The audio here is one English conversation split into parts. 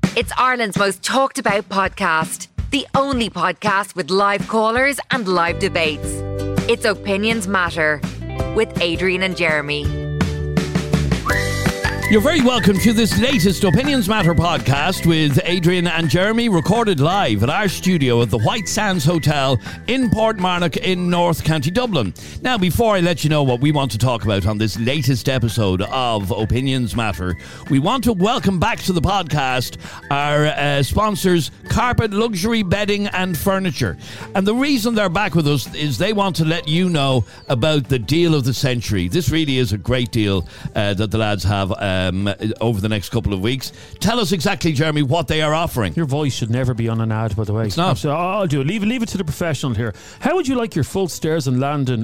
It's Ireland's most talked about podcast. The only podcast with live callers and live debates. It's Opinions Matter with Adrian and Jeremy. You're very welcome to this latest Opinions Matter podcast with Adrian and Jeremy, recorded live at our studio at the White Sands Hotel in Portmarnock in North County Dublin. Now, before I let you know what we want to talk about on this latest episode of Opinions Matter, we want to welcome back to the podcast our sponsors, Carpet Luxury Bedding and Furniture. And the reason they're back with us is they want to let you know about the deal of the century. This really is a great deal that the lads have over the next couple of weeks. Tell us exactly, Jeremy, what they are offering. Your voice should never be on an ad, by the way. It's not. So I'll do it. Leave it to the professional here. How would you like your full stairs in Landon?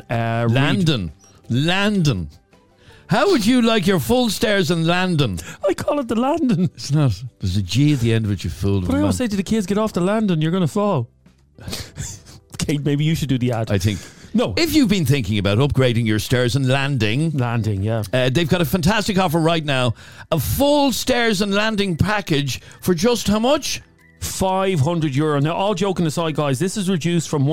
Landon. How would you like your full stairs in Landon? I call it the Landon. It's not. There's a G at the end of it, you fool. But I always say to the kids, get off the Landon, you're going to fall. Kate, maybe you should do the ad. I think. No. If you've been thinking about upgrading your stairs and landing, yeah. They've got a fantastic offer right now. A full stairs and landing package for just how much? €500. Now, all joking aside, guys, this is reduced from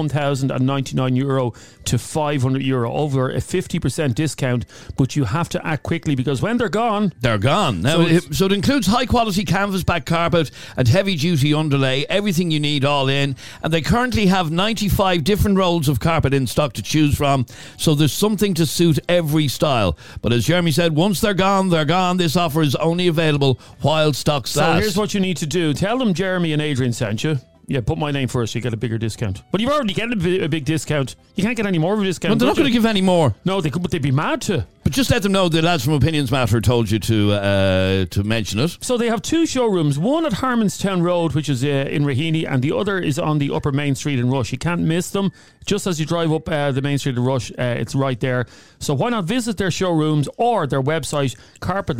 €1,099 to €500, over a 50% discount. But you have to act quickly because when they're gone, they're gone. Now, so it includes high quality canvas back carpet and heavy duty underlay, everything you need all in. And they currently have 95 different rolls of carpet in stock to choose from. So there's something to suit every style. But as Jeremy said, once they're gone, they're gone. This offer is only available while stocks last. So here's what you need to do. Tell them Jeremy and Adrian sent you. Yeah, put my name first so you get a bigger discount. But you've already getting a big discount. You can't get any more of a discount. Well, they're not going to give any more. No, they could, but they'd be mad to. But just let them know the lads from Opinions Matter told you to mention it. So they have two showrooms, one at Harmonstown Road, which is in Raheny, and the other is on the Upper Main Street in Rush. You can't miss them. Just as you drive up the Main Street in Rush, it's right there. So why not visit their showrooms or their website, Carpet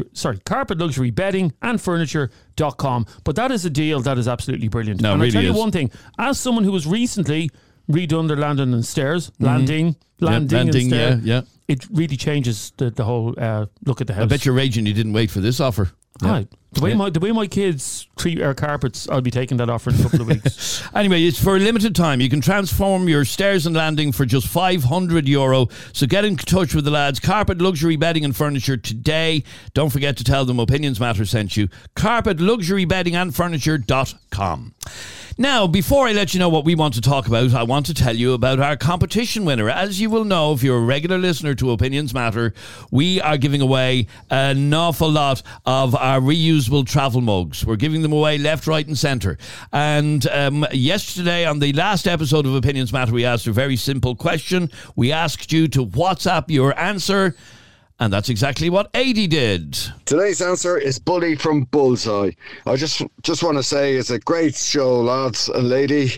Luxury Bedding and Furniture.com. But that is a deal that is absolutely brilliant. No, and really I'll tell you is. one thing. As someone who has recently redone their landing and stairs, landing and stairs, yeah. It really changes the whole look at the house. I bet you're raging you didn't wait for this offer. Yeah. The way my kids treat our carpets, I'll be taking that offer in a couple of weeks. Anyway, it's for a limited time. You can transform your stairs and landing for just €500. So get in touch with the lads. Carpet Luxury Bedding and Furniture today. Don't forget to tell them Opinions Matter sent you. Carpet Luxury Bedding and Furniture.com. Now, before I let you know what we want to talk about, I want to tell you about our competition winner. As you will know, if you're a regular listener to Opinions Matter, we are giving away an awful lot of our reusable travel mugs. We're giving them away left, right and centre. And yesterday on the last episode of Opinions Matter, we asked a very simple question. We asked you to WhatsApp your answer. And that's exactly what Adi did. Today's answer is Bully from Bullseye. I just want to say it's a great show, lads and lady.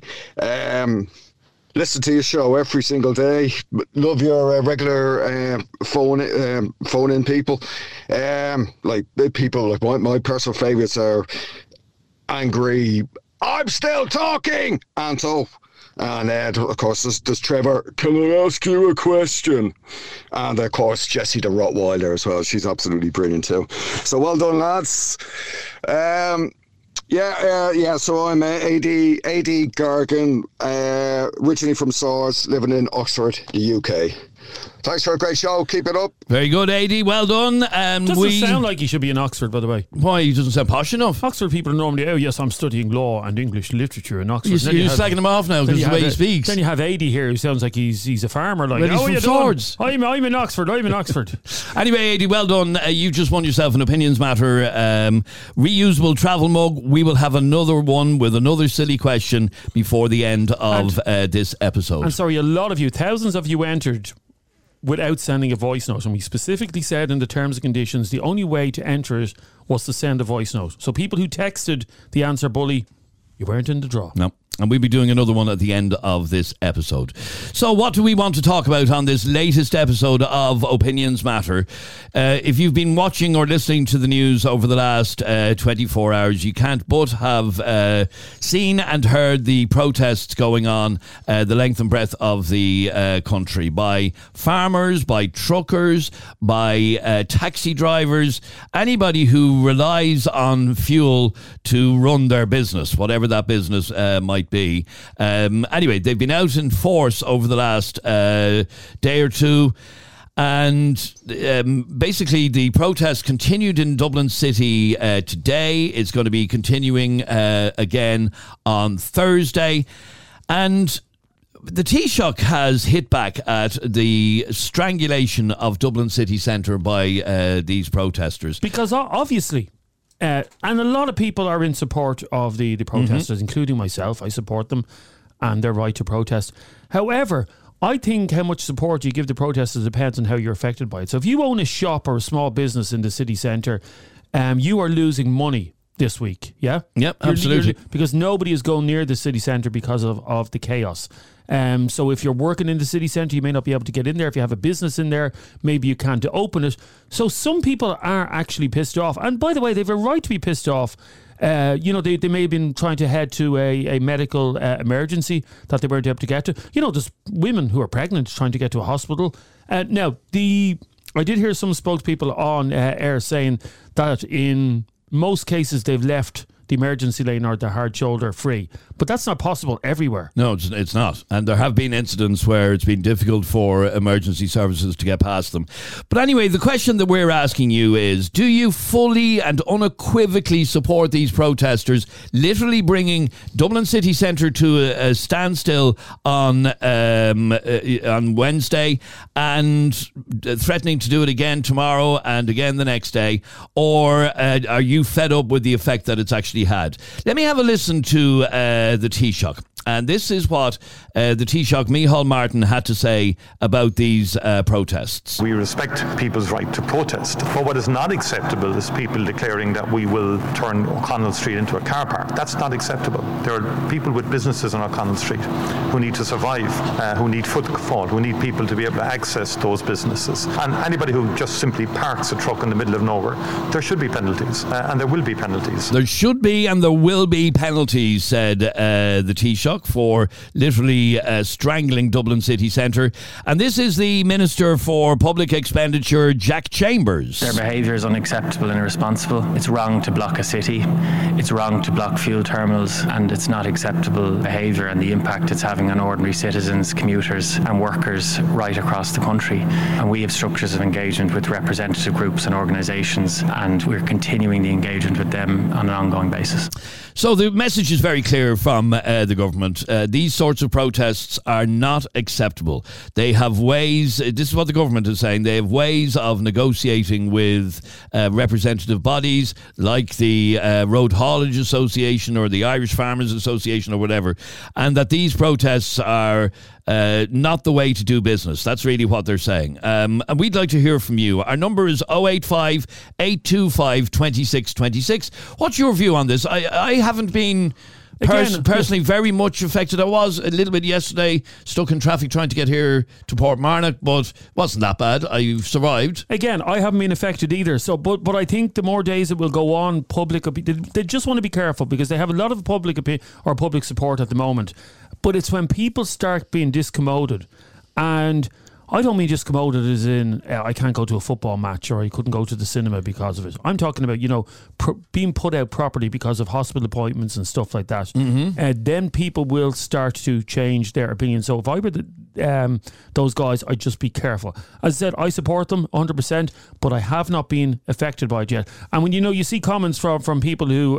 Listen to your show every single day. Love your regular phone-in people. Like people, like my personal favourites are Angry, I'm still talking, Anto. And of course, there's Trevor, can I ask you a question? And of course, Jessie the Rottweiler as well. She's absolutely brilliant too. So well done, lads. So I'm A.D. Gargan, originally from Swords, living in Oxford, the UK. Thanks for a great show. Keep it up. Very good, Adi. Well done. Doesn't sound like he should be in Oxford, by the way. Why? He doesn't sound posh enough. Oxford people are normally, yes, I'm studying law and English literature in Oxford. You're slagging him off now because of the way he speaks. Then you have Adi here who sounds like he's a farmer. Like, he's from Swords. I'm in Oxford. Anyway, Adi, well done. You just won yourself an Opinions Matter reusable travel mug. We will have another one with another silly question before the end of this episode. I'm sorry, a lot of you, thousands of you entered without sending a voice note, and we specifically said in the terms and conditions the only way to enter it was to send a voice note. So people who texted the answer Bully, you weren't in the draw. No. And we'll be doing another one at the end of this episode. So what do we want to talk about on this latest episode of Opinions Matter? If you've been watching or listening to the news over the last 24 hours, you can't but have seen and heard the protests going on the length and breadth of the country by farmers, by truckers, by taxi drivers, anybody who relies on fuel to run their business, whatever that business might be. Anyway, they've been out in force over the last day or two. And basically the protest continued in Dublin City today. It's going to be continuing again on Thursday. And the Taoiseach has hit back at the strangulation of Dublin city centre by these protesters. Because obviously... and a lot of people are in support of the protesters, including myself. I support them and their right to protest. However, I think how much support you give the protesters depends on how you're affected by it. So if you own a shop or a small business in the city centre, you are losing money this week, yeah? Yep, absolutely. Because nobody is going near the city centre because of the chaos. So if you're working in the city centre, you may not be able to get in there. If you have a business in there, maybe you can't open it. So some people are actually pissed off. And by the way, they have a right to be pissed off. They may have been trying to head to a medical emergency that they weren't able to get to. There's women who are pregnant trying to get to a hospital. Now, I did hear some spokespeople on air saying that in most cases they've left the emergency lane or the hard shoulder free. But that's not possible everywhere. No, it's not. And there have been incidents where it's been difficult for emergency services to get past them. But anyway, the question that we're asking you is, do you fully and unequivocally support these protesters literally bringing Dublin city centre to a standstill on Wednesday and threatening to do it again tomorrow and again the next day? Or are you fed up with the effect that it's actually had? Let me have a listen to the Taoiseach. And this is what the Taoiseach, Micheál Martin, had to say about these protests. We respect people's right to protest. But what is not acceptable is people declaring that we will turn O'Connell Street into a car park. That's not acceptable. There are people with businesses on O'Connell Street who need to survive, who need footfall, who need people to be able to access those businesses. And anybody who just simply parks a truck in the middle of nowhere, there should be penalties, and there will be penalties. There should be and there will be penalties, said the Taoiseach, for literally strangling Dublin city centre. And this is the Minister for Public Expenditure, Jack Chambers. Their behaviour is unacceptable and irresponsible. It's wrong to block a city. It's wrong to block fuel terminals, and it's not acceptable behaviour and the impact it's having on ordinary citizens, commuters and workers right across the country. And we have structures of engagement with representative groups and organisations, and we're continuing the engagement with them on an ongoing basis. So the message is very clear from the government. These sorts of protests are not acceptable. They have ways, this is what the government is saying, they have ways of negotiating with representative bodies like the Road Haulage Association or the Irish Farmers Association or whatever, and that these protests are not the way to do business. That's really what they're saying. And we'd like to hear from you. Our number is 085 825 2626. What's your view on this? I haven't been personally very much affected. I was a little bit yesterday, stuck in traffic trying to get here to Portmarnock, but wasn't that bad. I survived. Again, I haven't been affected either. So, but I think the more days it will go on, they just want to be careful because they have a lot of public opinion or public support at the moment. But it's when people start being discommoded, and I don't mean discommoded as in I can't go to a football match or I couldn't go to the cinema because of it. I'm talking about, being put out properly because of hospital appointments and stuff like that. Then people will start to change their opinion. So if I were those guys, I'd just be careful. As I said, I support them 100%, but I have not been affected by it yet. And when you see comments from people who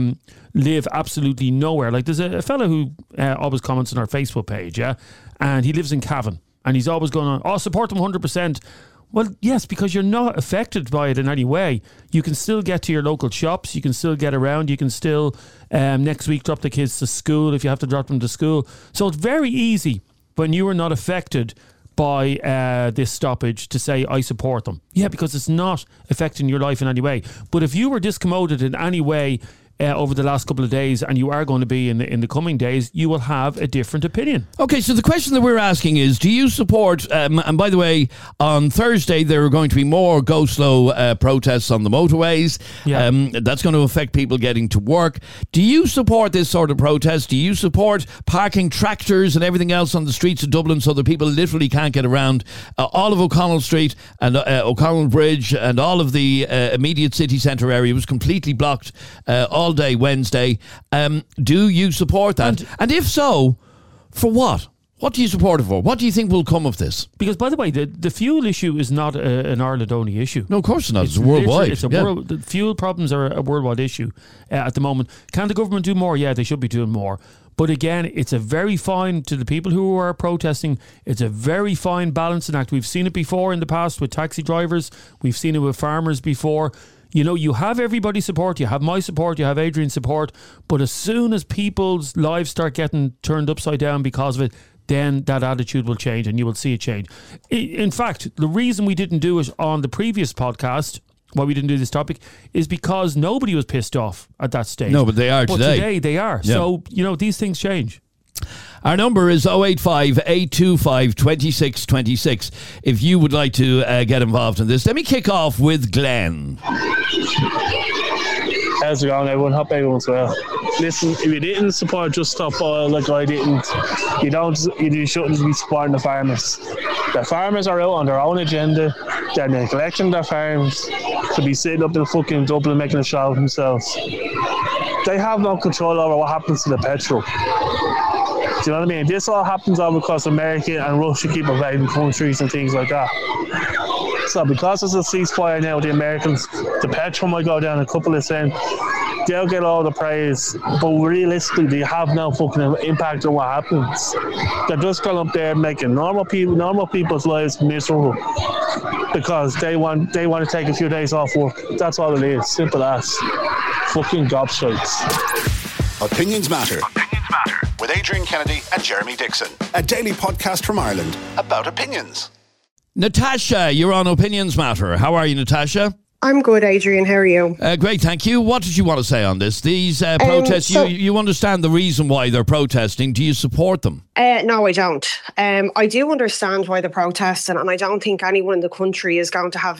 live absolutely nowhere, like there's a fella who always comments on our Facebook page, yeah, and he lives in Cavan. And he's always going on, support them 100%. Well, yes, because you're not affected by it in any way. You can still get to your local shops. You can still get around. You can still, next week, drop the kids to school if you have to drop them to school. So it's very easy when you are not affected by this stoppage to say, I support them. Yeah, because it's not affecting your life in any way. But if you were discommoded in any way, over the last couple of days, and you are going to be in the coming days, you will have a different opinion. Okay, so the question that we're asking is, do you support, and by the way, on Thursday there are going to be more go slow protests on the motorways. Yeah. That's going to affect people getting to work. Do you support this sort of protest? Do you support parking tractors and everything else on the streets of Dublin so that people literally can't get around? All of O'Connell Street and O'Connell Bridge and all of the immediate city centre area was completely blocked all day Wednesday. Do you support that? And if so, for what? What do you support it for? What do you think will come of this? Because, by the way, the fuel issue is not an Ireland-only issue. No, of course not. It's worldwide. The fuel problems are a worldwide issue at the moment. Can the government do more? Yeah, they should be doing more. But again, it's a very fine, to the people who are protesting, it's a very fine balancing act. We've seen it before in the past with taxi drivers. We've seen it with farmers before. You know, you have everybody's support, you have my support, you have Adrian's support, but as soon as people's lives start getting turned upside down because of it, then that attitude will change and you will see it change. In fact, the reason we didn't do it on the previous podcast, why we didn't do this topic, is because nobody was pissed off at that stage. No, but they are today. But today they are. Yeah. So, you know, these things change. Our number is 085 825 2626 if you would like to get involved in this. Let me kick off with Glenn. How's it going, everyone? Hope everyone's well. Listen, if you didn't support Just Stop Oil like I didn't, you shouldn't be supporting the farmers. The farmers are out on their own agenda. They're neglecting their farms to be sitting up in fucking Dublin making a show of themselves. They have no control over what happens to the petrol. Do you know what I mean? This all happens all because America and Russia keep invading countries and things like that. So because there's a ceasefire now with the Americans, the petrol might go down a couple of cents. They'll get all the praise, but realistically, they have no fucking impact on what happens. They're just going up there making normal people's lives miserable because they want to take a few days off work. That's all it is. Simple as. Fucking gobshites. Opinions Matter. With Adrian Kennedy and Jeremy Dixon. A daily podcast from Ireland about opinions. Natasha, you're on Opinions Matter. How are you, Natasha? I'm good, Adrian. How are you? Great, thank you. What did you want to say on this? These protests, you understand the reason why they're protesting. Do you support them? No, I don't. I do understand why they're protesting, and I don't think anyone in the country is going to have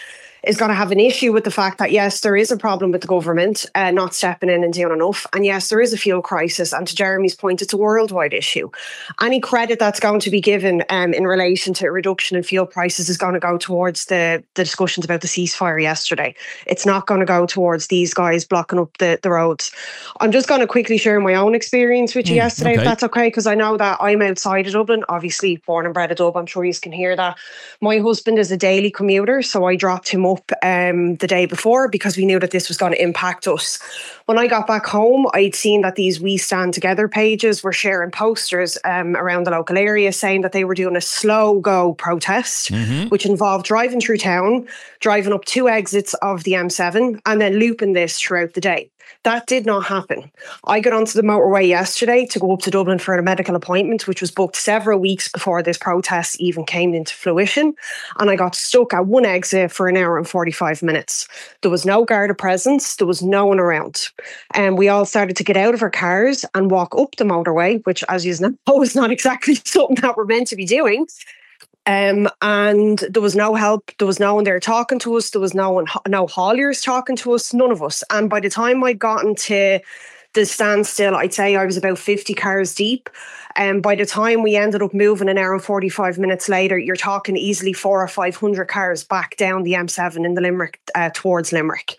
an issue with the fact that, yes, there is a problem with the government not stepping in and doing enough. And yes, there is a fuel crisis. And to Jeremy's point, it's a worldwide issue. Any credit that's going to be given in relation to a reduction in fuel prices is going to go towards the discussions about the ceasefire yesterday. It's not going to go towards these guys blocking up the roads. I'm just going to quickly share my own experience with you yesterday, if that's okay, because I know that I'm outside of Dublin, obviously born and bred of Dublin. I'm sure you can hear that. My husband is a daily commuter, so I dropped him up the day before because we knew that this was going to impact us. When I got back home, I'd seen that these We Stand Together pages were sharing posters around the local area saying that they were doing a slow go protest, which involved driving through town, driving up 2 exits of the M7 and then looping this throughout the day. That did not happen. I got onto the motorway yesterday to go up to Dublin for a medical appointment, which was booked several weeks before this protest even came into fruition. And I got stuck at 1 exit for an hour and 45 minutes. There was no Garda presence. There was no one around. And we all started to get out of our cars and walk up the motorway, which, as you know, is not exactly something that we're meant to be doing. And there was no help. There was no one there talking to us. There was no hauliers talking to us, none of us. And by the time I'd gotten to the standstill, I'd say I was about 50 cars deep. And by the time we ended up moving an hour and 45 minutes later, you're talking easily 400 or 500 cars back down the M7 in the Limerick towards Limerick.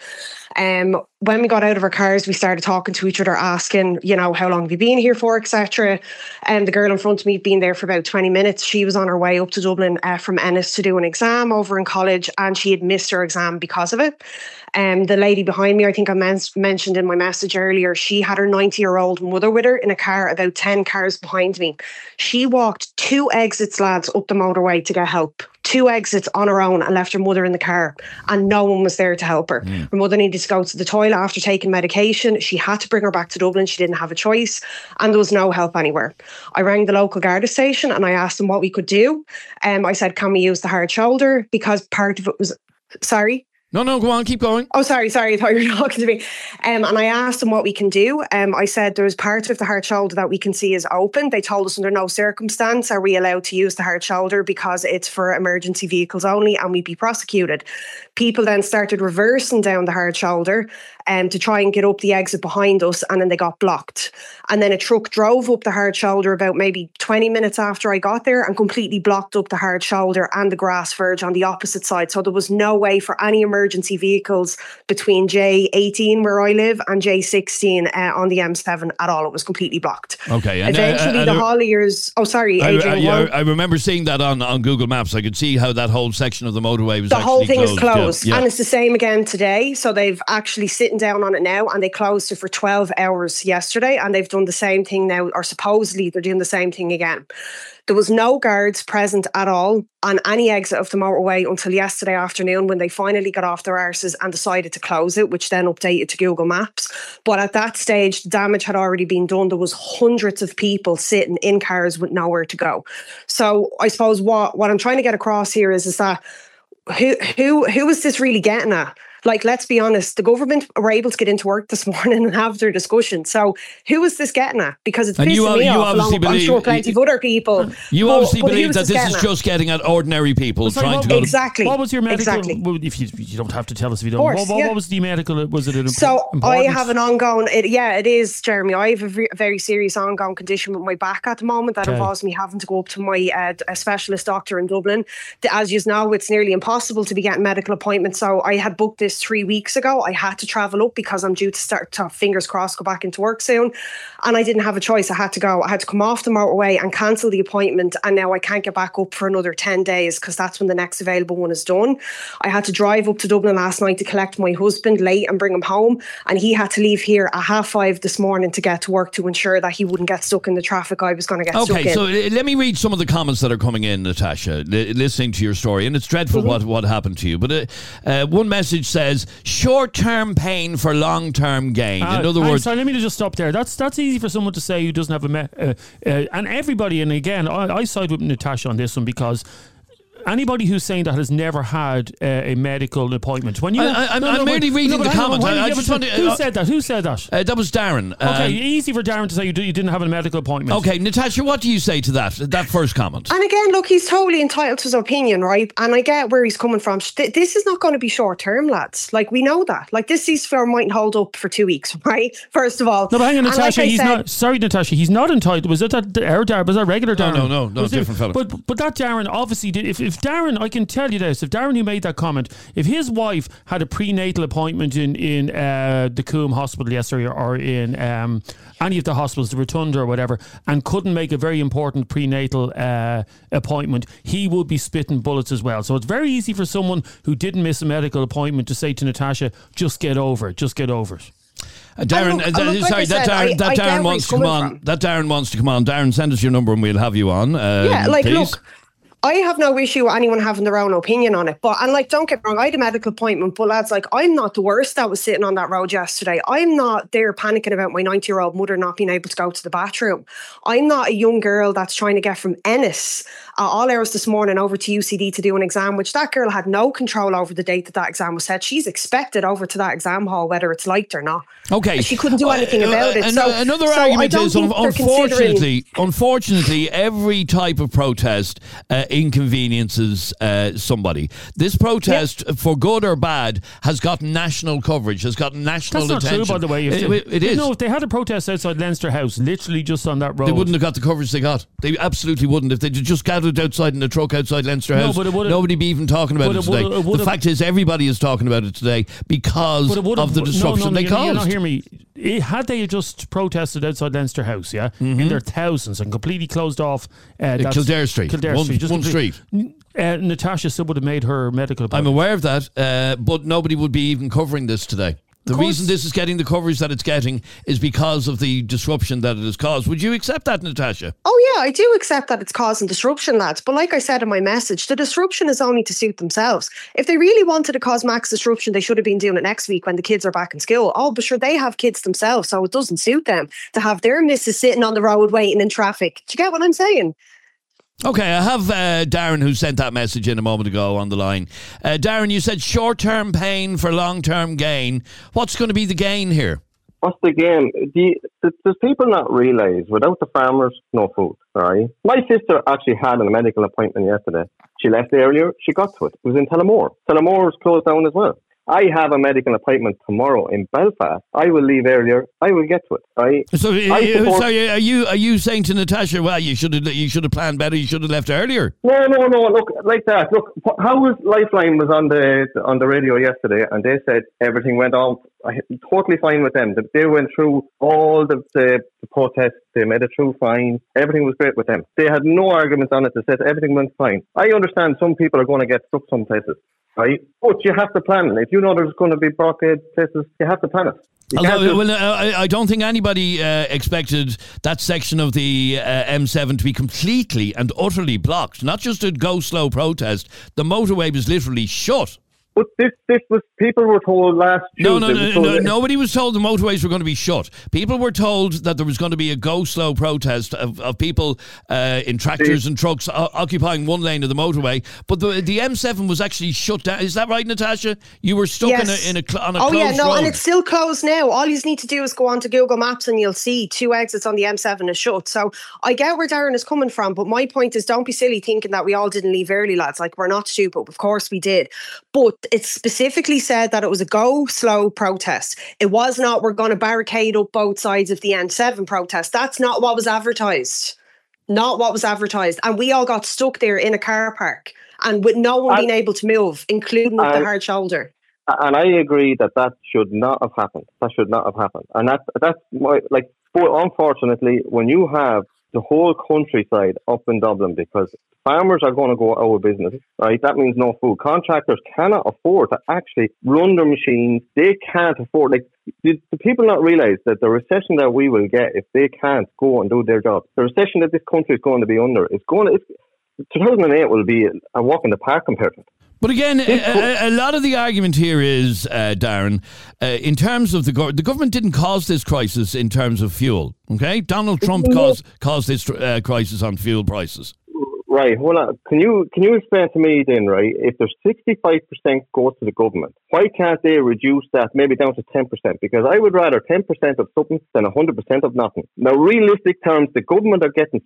When we got out of our cars, we started talking to each other, asking, how long have you been here for, etc. And the girl in front of me had been there for about 20 minutes. She was on her way up to Dublin from Ennis to do an exam over in college, and she had missed her exam because of it. The lady behind me, I think I mentioned in my message earlier, she had her 90-year-old mother with her in a car about 10 cars behind me. She walked 2 exits, lads, up the motorway to get help. 2 exits on her own and left her mother in the car, and no one was there to help her. Her mother needed to go to the toilet after taking medication. She had to bring her back to Dublin. She didn't have a choice, and there was no help anywhere. I rang the local Garda station and I asked them what we could do. I said, can we use the hard shoulder? Because part of it was... Sorry? No, go on, keep going. Oh, sorry, I thought you were talking to me. And I asked them what we can do. I said there's part of the hard shoulder that we can see is open. They told us under no circumstance are we allowed to use the hard shoulder because it's for emergency vehicles only and we'd be prosecuted. People then started reversing down the hard shoulder to try and get up the exit behind us, and then they got blocked. And then a truck drove up the hard shoulder about maybe 20 minutes after I got there and completely blocked up the hard shoulder and the grass verge on the opposite side. So there was no way for any emergency vehicles between J18 where I live and J16 on the M7 at all. It was completely blocked. Okay. And, eventually the hauliers... Oh, sorry, Adrian. I remember seeing that on Google Maps. I could see how that whole section of the motorway was the whole thing closed. is closed. Yeah. And it's the same again today. So they've actually sitting down on it now, and they closed it for 12 hours yesterday, and they've done the same thing now, or supposedly they're doing the same thing again. There was no guards present at all on any exit of the motorway until yesterday afternoon when they finally got off their arses and decided to close it, which then updated to Google Maps. But at that stage, the damage had already been done. There was hundreds of people sitting in cars with nowhere to go. So I suppose what I'm trying to get across here is that who is this really getting at? Like, let's be honest, the government were able to get into work this morning and have their discussion. So who is this getting at? Because it's pissing me off, along with, I'm sure, plenty of other people. You obviously believe that this is just getting at ordinary people trying to go exactly. What was your medical... Exactly. If you don't have to tell us if you don't. Course, what was the medical... Was it So I have an ongoing... it is, Jeremy. I have a very serious ongoing condition with my back at the moment that involves me having to go up to my a specialist doctor in Dublin. As you know, it's nearly impossible to be getting medical appointments. So I had booked this 3 weeks ago. I had to travel up because I'm due to start, fingers crossed, go back into work soon. And I didn't have a choice. I had to go. I had to come off the motorway and cancel the appointment. And now I can't get back up for another 10 days because that's when the next available one is done. I had to drive up to Dublin last night to collect my husband late and bring him home. And he had to leave here at 5:30 this morning to get to work to ensure that he wouldn't get stuck in the traffic I was going to get stuck in. Okay, so let me read some of the comments that are coming in, Natasha, listening to your story. And it's dreadful what happened to you. But one message says, short-term pain for long-term gain. In other words... Sorry, let me just stop there. That's easy for someone to say who doesn't have and everybody, and again, I side with Natasha on this one because... Anybody who's saying that has never had a medical appointment. When you, I'm merely reading the comment. Who said that? Who said that? That was Darren. Okay, easy for Darren to say you didn't have a medical appointment. Okay, Natasha, what do you say to that first comment? And again, look, he's totally entitled to his opinion, right? And I get where he's coming from. This is not going to be short term, lads. Like, we know that. Like, this ceasefire mightn't hold up for 2 weeks, right? First of all. No, but hang on, Natasha. Natasha. He's not entitled. Was it that? Was that regular Darren? No, different fellow. But that Darren obviously did. If Darren, I can tell you this, if Darren who made that comment, if his wife had a prenatal appointment in the Coombe Hospital yesterday or in any of the hospitals, the Rotunda or whatever, and couldn't make a very important prenatal appointment, he would be spitting bullets as well. So it's very easy for someone who didn't miss a medical appointment to say to Natasha, just get over it. Darren, that Darren wants to come on. That Darren wants to come on. Darren, send us your number and we'll have you on. Please. Look, I have no issue with anyone having their own opinion on it. But don't get me wrong, I had a medical appointment, but lads, I'm not the worst that was sitting on that road yesterday. I'm not there panicking about my 90-year-old mother not being able to go to the bathroom. I'm not a young girl that's trying to get from Ennis at all hours this morning over to UCD to do an exam, which that girl had no control over the date that exam was set. She's expected over to that exam hall, whether it's liked or not. Okay. She couldn't do anything about it. Another argument is, unfortunately, every type of protest inconveniences somebody. This protest, for good or bad, has gotten national coverage, has gotten national attention. That's not true, by the way. It is. No, if they had a protest outside Leinster House, literally just on that road, they wouldn't have got the coverage they got. They absolutely wouldn't. If they just gathered outside in a truck outside Leinster House, nobody be even talking about it today. The fact is, everybody is talking about it today because of the disruption they caused. Hear me. Had they just protested outside Leinster House, in their thousands and completely closed off Kildare Street, one street. Natasha still would have made her medical appointment. I'm aware of that, but nobody would be even covering this today. The reason this is getting the coverage that it's getting is because of the disruption that it has caused. Would you accept that, Natasha? Oh, yeah, I do accept that it's causing disruption, lads. But like I said in my message, the disruption is only to suit themselves. If they really wanted to cause max disruption, they should have been doing it next week when the kids are back in school. Oh, but sure, they have kids themselves, so it doesn't suit them to have their missus sitting on the road waiting in traffic. Do you get what I'm saying? Okay, I have Darren, who sent that message in a moment ago, on the line. Darren, you said short-term pain for long-term gain. What's going to be the gain here? What's the gain? Does people not realise, without the farmers, no food, right? My sister actually had a medical appointment yesterday. She left earlier, she got to it. It was in Tullamore. Tullamore was closed down as well. I have a medical appointment tomorrow in Belfast. I will leave earlier. I will get to it. Right? So are you saying to Natasha, well, you should have planned better. You should have left earlier? No. Look, like that. Look, how was Lifeline was on the radio yesterday, and they said everything went on totally fine with them. They went through all the protests. They made it through fine. Everything was great with them. They had no arguments on it. They said everything went fine. I understand some people are going to get stuck some places. Right, but you have to plan it. If you know there's going to be blockade places, you have to plan it. I don't think anybody expected that section of the M7 to be completely and utterly blocked. Not just a go-slow protest. The motorway was literally shut. But this was, people were told last Tuesday. No. Nobody was told the motorways were going to be shut. People were told that there was going to be a go-slow protest of people in tractors and trucks occupying one lane of the motorway. But the M7 was actually shut down. Is that right, Natasha? You were stuck on a closed road. And it's still closed now. All you need to do is go onto Google Maps and you'll see 2 exits on the M7 is shut. So I get where Darren is coming from, but my point is, don't be silly thinking that we all didn't leave early, lads. Like, we're not stupid. Of course we did. But it specifically said that it was a go slow protest. It was not, we're going to barricade up both sides of the M7 protest. That's not what was advertised. Not what was advertised. And we all got stuck there in a car park and with no one being able to move, including with the hard shoulder. And I agree that should not have happened. That should not have happened. And that's why, like, unfortunately, when you have the whole countryside up in Dublin, because farmers are going to go out of business, right? That means no food. Contractors cannot afford to actually run their machines. They can't afford, like, do people not realise that the recession that we will get if they can't go and do their job, the recession that this country is going to be under, 2008 will be a walk in the park compared to it. But again, a lot of the argument here is, Darren, in terms of the government didn't cause this crisis in terms of fuel. Okay, Donald Trump caused this crisis on fuel prices. Right, hold on. Can you explain to me then, right, if there's 65% goes to the government, why can't they reduce that maybe down to 10%? Because I would rather 10% of something than 100% of nothing. Now, realistic terms, the government are getting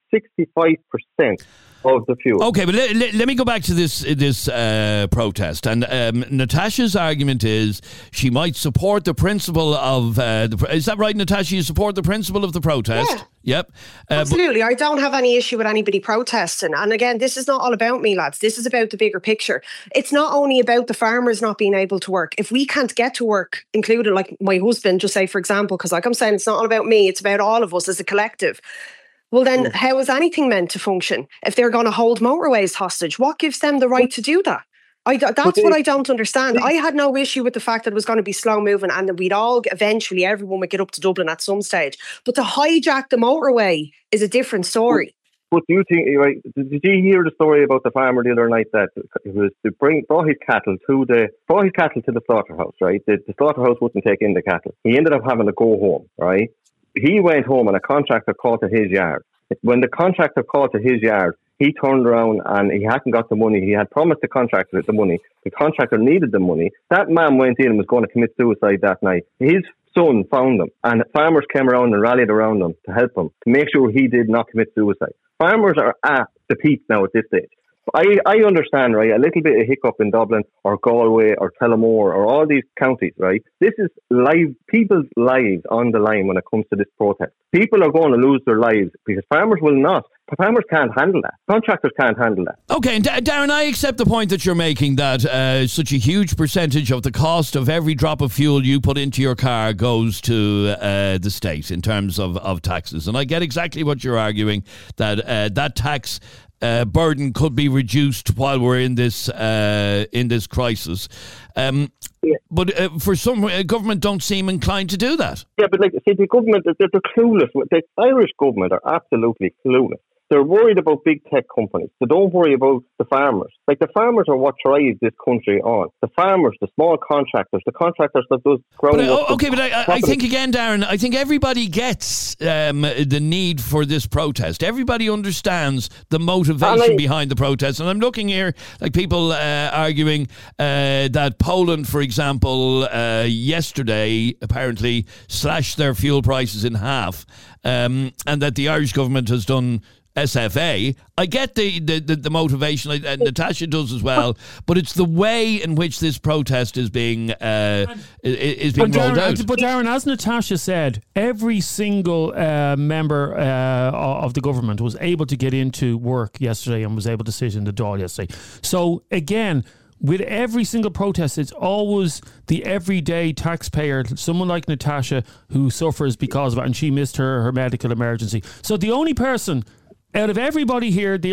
65% of the fuel. Okay, but let me go back to this protest. And Natasha's argument is she might support the principle of... is that right, Natasha? You support the principle of the protest? Yeah. Yep. Absolutely. I don't have any issue with anybody protesting. And again, this is not all about me, lads. This is about the bigger picture. It's not only about the farmers not being able to work. If we can't get to work, including like my husband, just say, for example, because like I'm saying, it's not all about me. It's about all of us as a collective. Well, then how is anything meant to function? If they're going to hold motorways hostage, what gives them the right to do that? That's what I don't understand. I had no issue with the fact that it was going to be slow moving and that we'd all eventually, everyone would get up to Dublin at some stage. But to hijack the motorway is a different story. But do you think, right, did you hear the story about the farmer the other night that it was to brought his cattle to the slaughterhouse, right? The slaughterhouse wouldn't take in the cattle. He ended up having to go home, right? He went home and a contractor called to his yard. When the contractor called to his yard, he turned around and he hadn't got the money. He had promised the contractor the money. The contractor needed the money. That man went in and was going to commit suicide that night. His son found him, and farmers came around and rallied around him to help him, to make sure he did not commit suicide. Farmers are at the peak now at this stage. I understand, right, a little bit of hiccup in Dublin or Galway or Tullamore or all these counties, right? This is people's lives on the line when it comes to this protest. People are going to lose their lives because farmers will not. Farmers can't handle that. Contractors can't handle that. Okay, and Darren, I accept the point that you're making that such a huge percentage of the cost of every drop of fuel you put into your car goes to the state in terms of taxes. And I get exactly what you're arguing, that that tax burden could be reduced while we're in this crisis. But for some, government don't seem inclined to do that. Yeah, but the government, they're clueless. The Irish government are absolutely clueless. They're worried about big tech companies. They don't worry about the farmers. Like, the farmers are what drives this country on. The farmers, the small contractors, the contractors that does groundwork. But I think again, Darren, I think everybody gets the need for this protest. Everybody understands the motivation behind the protest. And I'm looking here, like people arguing that Poland, for example, yesterday apparently slashed their fuel prices in half, and that the Irish government has done SFA. I get the motivation, and Natasha does as well, but it's the way in which this protest is being rolled out. But Darren, as Natasha said, every single member of the government was able to get into work yesterday and was able to sit in the Dáil yesterday. So again, with every single protest, it's always the everyday taxpayer, someone like Natasha, who suffers because of it, and she missed her medical emergency. So the only person out of everybody here, out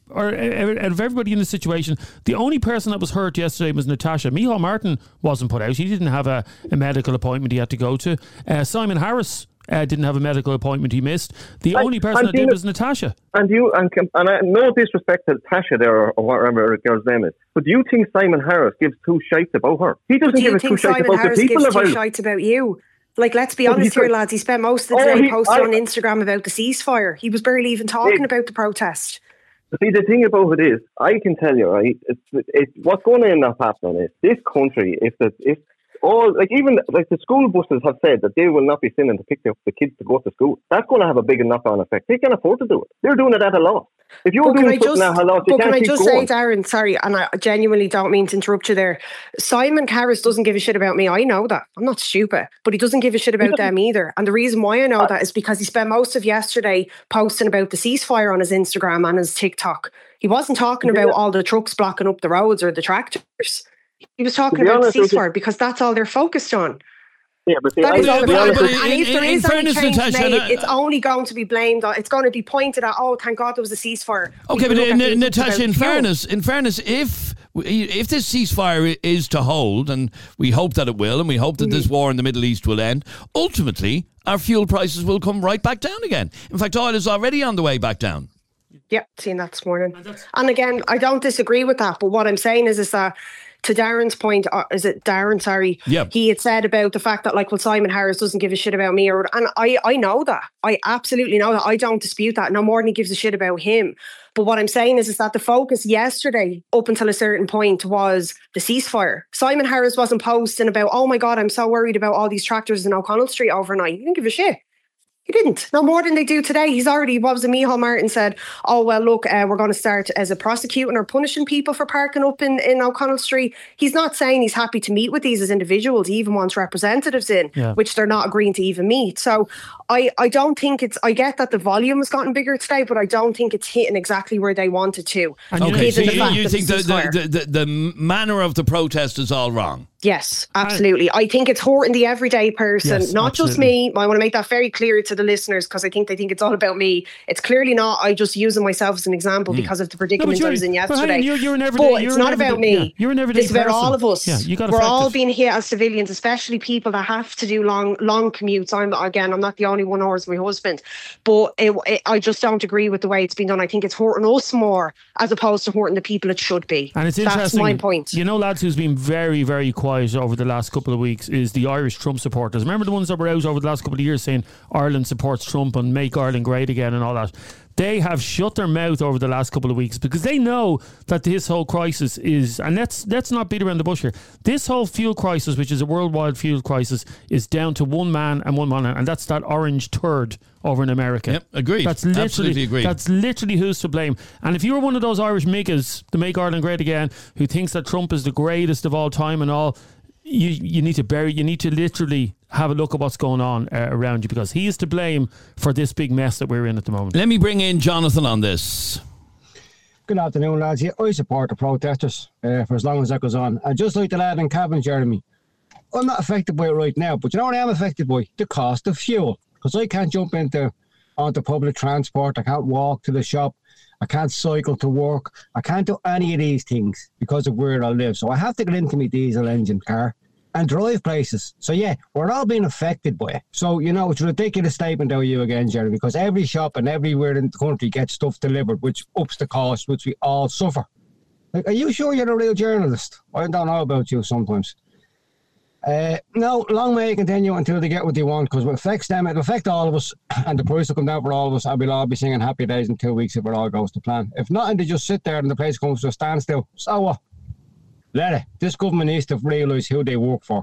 of everybody in the situation, the only person that was hurt yesterday was Natasha. Micheál Martin wasn't put out. He didn't have a medical appointment he had to go to. Simon Harris didn't have a medical appointment he missed. The only person that did was Natasha. And I no disrespect to Natasha there, or whatever the girl's name is, but do you think Simon Harris gives two shites about her? He doesn't give a two shites about the people. Gives two shites about you. Like, let's be honest here, lads. He spent most of the day posting on Instagram about the ceasefire. He was barely even talking about the protest. See, the thing about it is, I can tell you, right? It's what's going to end up happening is this country. Even the school buses have said that they will not be sending to pick up the kids to go to school. That's going to have a big knock-on effect. They can afford to do it. They're doing it at a loss. If you're doing something at a loss, you can't keep going. Can I just say, Darren, sorry, and I genuinely don't mean to interrupt you there. Simon Harris doesn't give a shit about me. I know that. I'm not stupid. But he doesn't give a shit about them either. And the reason why I know that is because he spent most of yesterday posting about the ceasefire on his Instagram and his TikTok. He wasn't talking about all the trucks blocking up the roads or the tractors. He was talking about the ceasefire because that's all they're focused on. Yeah, but that is all they're focused on. And if there is any change made, it's only going to be blamed on, it's going to be pointed at, oh, thank God there was a ceasefire. Okay, but Natasha, in fairness, if this ceasefire is to hold, and we hope that it will, and we hope that this war in the Middle East will end, ultimately our fuel prices will come right back down again. In fact, oil is already on the way back down. Yep, seen that this morning. And again, I don't disagree with that, but what I'm saying is that to Darren's point, is it Darren? Sorry. Yep. He had said about the fact that, like, well, Simon Harris doesn't give a shit about me, and I know that. I absolutely know that. I don't dispute that. No more than he gives a shit about him. But what I'm saying is that the focus yesterday, up until a certain point, was the ceasefire. Simon Harris wasn't posting about, oh my God, I'm so worried about all these tractors in O'Connell Street overnight. He didn't give a shit. He didn't. No more than they do today. He's already, what was it, Micheál Martin said, oh, well, look, we're going to start as a prosecuting or punishing people for parking up in O'Connell Street. He's not saying he's happy to meet with these as individuals. He even wants representatives in, which they're not agreeing to even meet. So I don't think I get that the volume has gotten bigger today, but I don't think it's hitting exactly where they wanted to. Okay, so you think the manner of the protest is all wrong? Yes, absolutely. I think it's hurting the everyday person, not just me. I want to make that very clear to the listeners because I think they think it's all about me. It's clearly not. I just using myself as an example because of the predicament I was in yesterday. But it's not about me. You're an everyday person. It's about all of us. Yeah, we're all being hit as civilians, especially people that have to do long commutes. I'm not the only one, or is my husband. But I just don't agree with the way it's been done. I think it's hurting us more as opposed to hurting the people it should be. And it's interesting. That's my point. You know, lads, who's been very, very quiet over the last couple of weeks is the Irish Trump supporters. Remember the ones that were out over the last couple of years saying Ireland supports Trump and make Ireland great again and all that? They have shut their mouth over the last couple of weeks because they know that this whole crisis is, and let's not beat around the bush here, this whole fuel crisis, which is a worldwide fuel crisis, is down to one man and one woman, and that's that orange turd over in America. Yep, agreed. Absolutely agreed. That's literally who's to blame. And if you're one of those Irish migas, to make Ireland great again, who thinks that Trump is the greatest of all time and all, you need to literally have a look at what's going on around you, because he is to blame for this big mess that we're in at the moment. Let me bring in Jonathan on this. Good afternoon, lads. Yeah, I support the protesters for as long as that goes on. And just like the lad in Cavan, Jeremy, I'm not affected by it right now, but you know what I am affected by? The cost of fuel. Because I can't jump onto public transport, I can't walk to the shop, I can't cycle to work, I can't do any of these things because of where I live. So I have to get into my diesel engine car. and drive places. So yeah, we're all being affected by it. So, you know, it's a ridiculous statement out of you again, Jeremy, because every shop and everywhere in the country gets stuff delivered, which ups the cost, which we all suffer. Like, are you sure you're a real journalist? I don't know about you sometimes. No, long may it continue until they get what they want, because it affects them, it'll affect all of us, and the price will come down for all of us, and we'll all be singing happy days in 2 weeks if it all goes to plan. If not, and they just sit there and the place comes to a standstill, so what? Let it. This government needs to realise who they work for.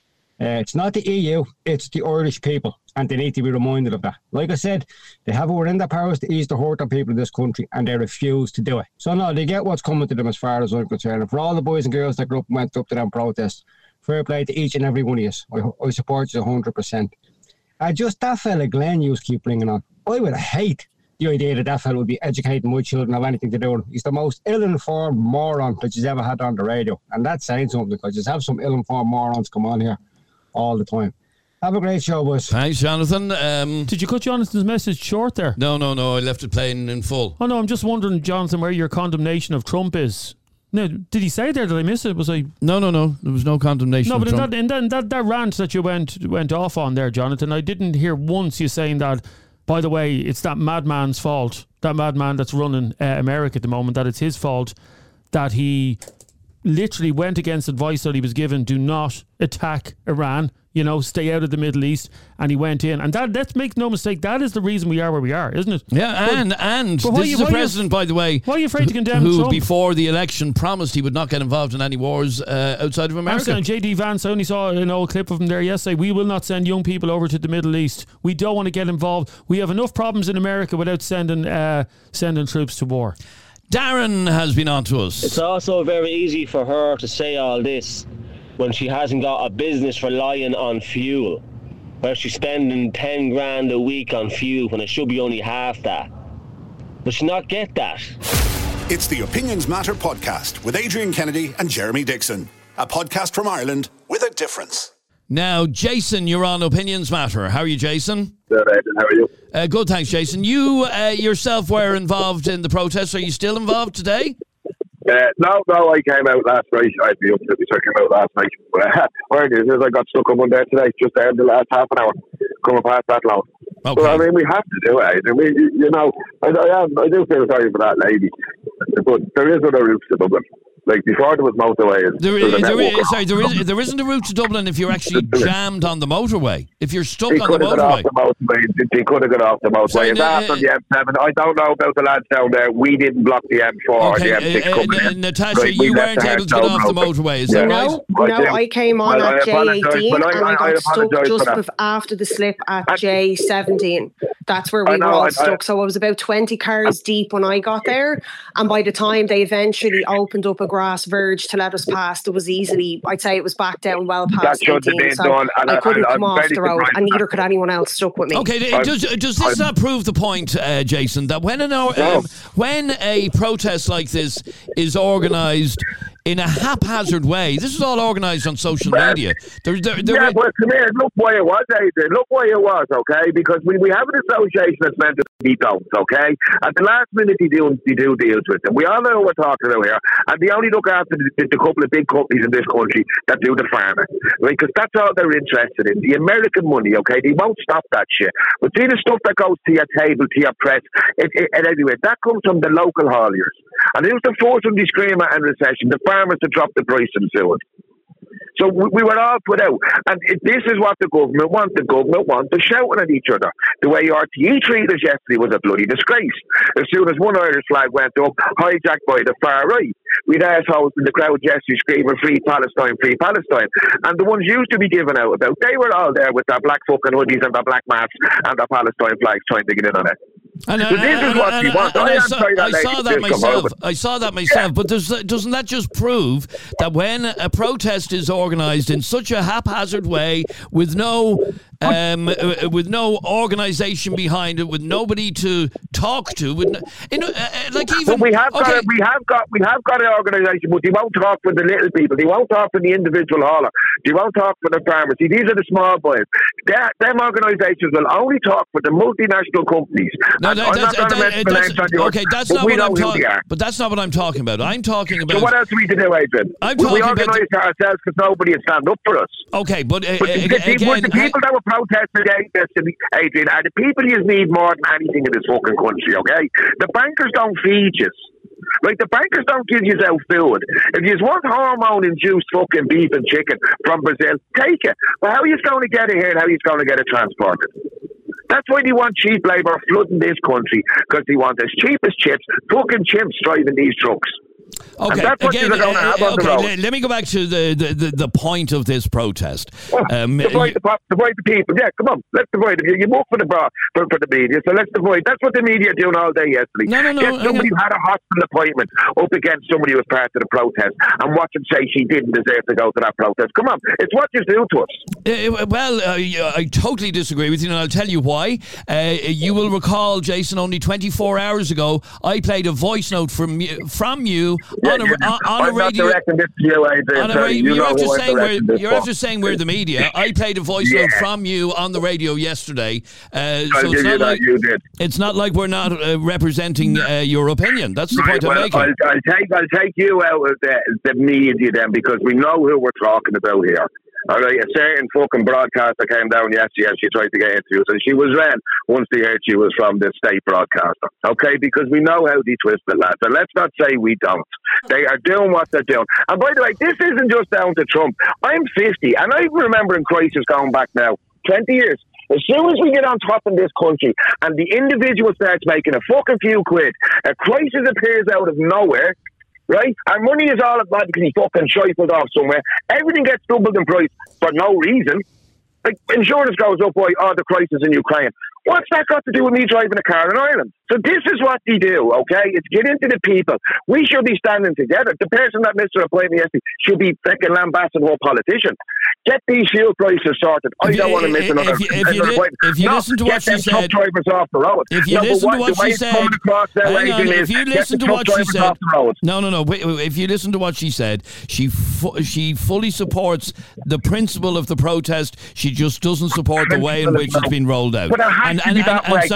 It's not the EU, it's the Irish people, and they need to be reminded of that. Like I said, they have it within their powers to ease the hurt on people in this country, and they refuse to do it. So no, they get what's coming to them as far as I'm concerned. And for all the boys and girls that grew up and went up to them protests, fair play to each and every one of you. I support you 100%. Just that fella Glenn you keep bringing on. I would hate the idea that fella would be educating my children of anything to do with him. He's the most ill-informed moron that you've ever had on the radio. And that's saying something, because you have some ill-informed morons come on here all the time. Have a great show, boys. Thanks, Jonathan. Did you cut Jonathan's message short there? No. I left it playing in full. Oh, no, I'm just wondering, Jonathan, where your condemnation of Trump is. No, did he say there? Did I miss it? Was I? No. There was no condemnation. No, but of Trump. in that rant that you went off on there, Jonathan, I didn't hear once you saying that. By the way, it's that madman's fault. That madman that's running America at the moment. That it's his fault that he literally went against advice that he was given. Do not attack Iran. You know, stay out of the Middle East, and he went in, and let's make no mistake, that is the reason we are where we are, isn't it? Yeah, and this is the president, by the way, why are you afraid to condemn who Trump? Before the election promised he would not get involved in any wars outside of America. And JD Vance, I only saw an old clip of him there yesterday. We will not send young people over to the Middle East. We don't want to get involved. We have enough problems in America without sending troops to war. Darren has been on to us. It's also very easy for her to say all this when she hasn't got a business relying on fuel, where she's spending 10 grand a week on fuel when it should be only half that. Does she not get that? It's the Opinions Matter podcast with Adrian Kennedy and Jeremy Dixon, a podcast from Ireland with a difference. Now, Jason, you're on Opinions Matter. How are you, Jason? Good, Adrian. How are you? Good, thanks, Jason. You yourself were involved in the protests. Are you still involved today? No, I came out last night. I'd be upset if I came out last night. But I got stuck on one there today, just there in the last half an hour, coming past that long. Okay. But I mean, we have to do it. I mean, you know, I do feel sorry for that lady. But there is other routes to Dublin. Like before there was motorways. There isn't a route to Dublin if you're actually jammed on the motorway. If you're stuck on the motorway. They could have got off the motorway. It's after the M7. I don't know about the lads down there. We didn't block the M4 or the M6 coming in. Natasha, you weren't able to get off the motorway, is that right? No, I came on at J18 and I got stuck just after the slip at J17. That's where we were all stuck. So I was about 20 cars deep when I got there. And by the time they eventually opened up a grass verge to let us pass, there was easily, I'd say it was back down well past 18, so I couldn't come off the road, and neither could anyone else stuck with me. Okay, does this not prove the point, Jason, that when a protest like this is organised in a haphazard way, this is all organised on social media. But come here, look why it was, Adrian. Look why it was, okay? Because we have an association that's meant to be don't, okay? At the last minute, they do deals with them. We all know what we're talking about here, and they only look after the couple of big companies in this country that do the farming, right? Because that's all they're interested in. The American money, okay? They won't stop that shit. But see the stuff that goes to your table, to your press, and anyway, that comes from the local hauliers. And who's the force of the screamer and recession? The farmers to drop the price themselves. So we were all put out. And this is what the government wants. The government wants to shouting at each other. The way RTE treated us yesterday was a bloody disgrace. As soon as one Irish flag went up, hijacked by the far right, we'd assholes in the crowd yesterday screaming Free Palestine, Free Palestine. And the ones used to be given out about, they were all there with their black fucking hoodies and their black masks and their Palestine flags trying to get in on it. So this is what we want. I saw that myself, but doesn't that just prove that when a protest is organised in such a haphazard way with no with no organisation behind it, with nobody to talk to, with like even. But we have got an organisation, but they won't talk for the little people. They won't talk for the individual hauler. They won't talk for the farmers. See, these are the small boys. Them organisations will only talk for the multinational companies. No, that's not what I'm talking. But that's not what I'm talking about. I'm talking about. So what else do we do, Adrian? We organise ourselves because nobody will stand up for us. Okay, but the people that were protesting against this, Adrian, are the people you need more than anything in this fucking country. Okay, the bankers don't feed you. Like, the bankers don't give you out food. If you want hormone-induced fucking beef and chicken from Brazil, take it. Well, how are you going to get it here and how are you going to get it transported? That's why they want cheap labour flooding this country, because they want as cheap as chips, fucking chimps driving these trucks. Okay, that's what you're going to have on the road. Let me go back to the point of this protest. Divide the people. Yeah, come on, let's divide them. You work for the media, so let's divide. That's what the media are doing all day yesterday. No. Get somebody who had a hospital appointment up against somebody who was part of the protest and watch them say she didn't deserve to go to that protest. Come on, it's what you do to us. I totally disagree with you, and I'll tell you why. You will recall, Jason, only 24 hours ago, I played a voice note from you on a radio. You're after saying we're the media. I played a voice note from you on the radio yesterday. It's not like we're not representing your opinion. That's the point I'm making. I'll take you out of the media then, because we know who we're talking about here. All right, a certain fucking broadcaster came down yesterday and she tried to get interviews, and she was ran once they heard she was from the state broadcaster. Okay, because we know how they twist it, lads. And let's not say we don't. They are doing what they're doing. And by the way, this isn't just down to Trump. I'm 50, and I remember in crisis going back now 20 years. As soon as we get on top in this country and the individual starts making a fucking few quid, a crisis appears out of nowhere. Right? Our money is all automatically fucking shuffled off somewhere. Everything gets doubled in price for no reason. Like, insurance goes up by the crisis in Ukraine. What's that got to do with me driving a car in Ireland? So this is what they do, okay? It's get into the people. We should be standing together. The person that Mr. appointed yesterday should be fucking lambasting whole politicians. Get these fuel prices sorted. I don't want to miss another appointment. If you listen to what she said, drivers off the road. If you listen to what she said, if you listen to what she said, no. If you listen to what she said, she fully supports the principle of the protest. She just doesn't support the way in which it's been rolled out. But it has to be that way.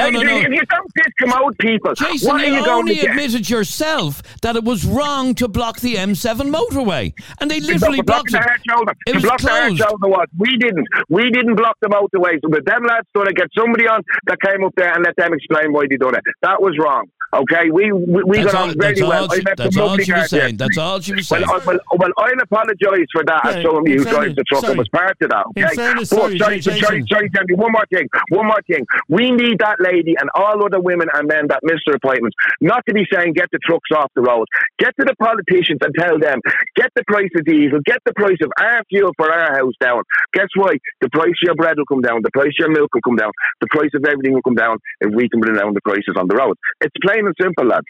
If you don't discommode people, Jason, what are you going to get? admitted yourself that it was wrong to block the M7 motorway, and they literally blocked it. It was closed. We didn't block the motorways. But them lads going to get somebody on that came up there and let them explain why they done it. That was wrong. Okay, we got on very well. That's all she was saying. That's all she was saying. Well, I'll apologise for that. As someone who drives the truck and was part of that. Okay? Sorry, Sandy. One more thing. We need that lady and all other women and men that miss their appointments not to be saying get the trucks off the road. Get to the politicians and tell them get the price of diesel, get the price of our fuel for our house down. Guess what? The price of your bread will come down. The price of your milk will come down. The price of everything will come down if we can bring down the prices on the road. It's plain and simple, lads.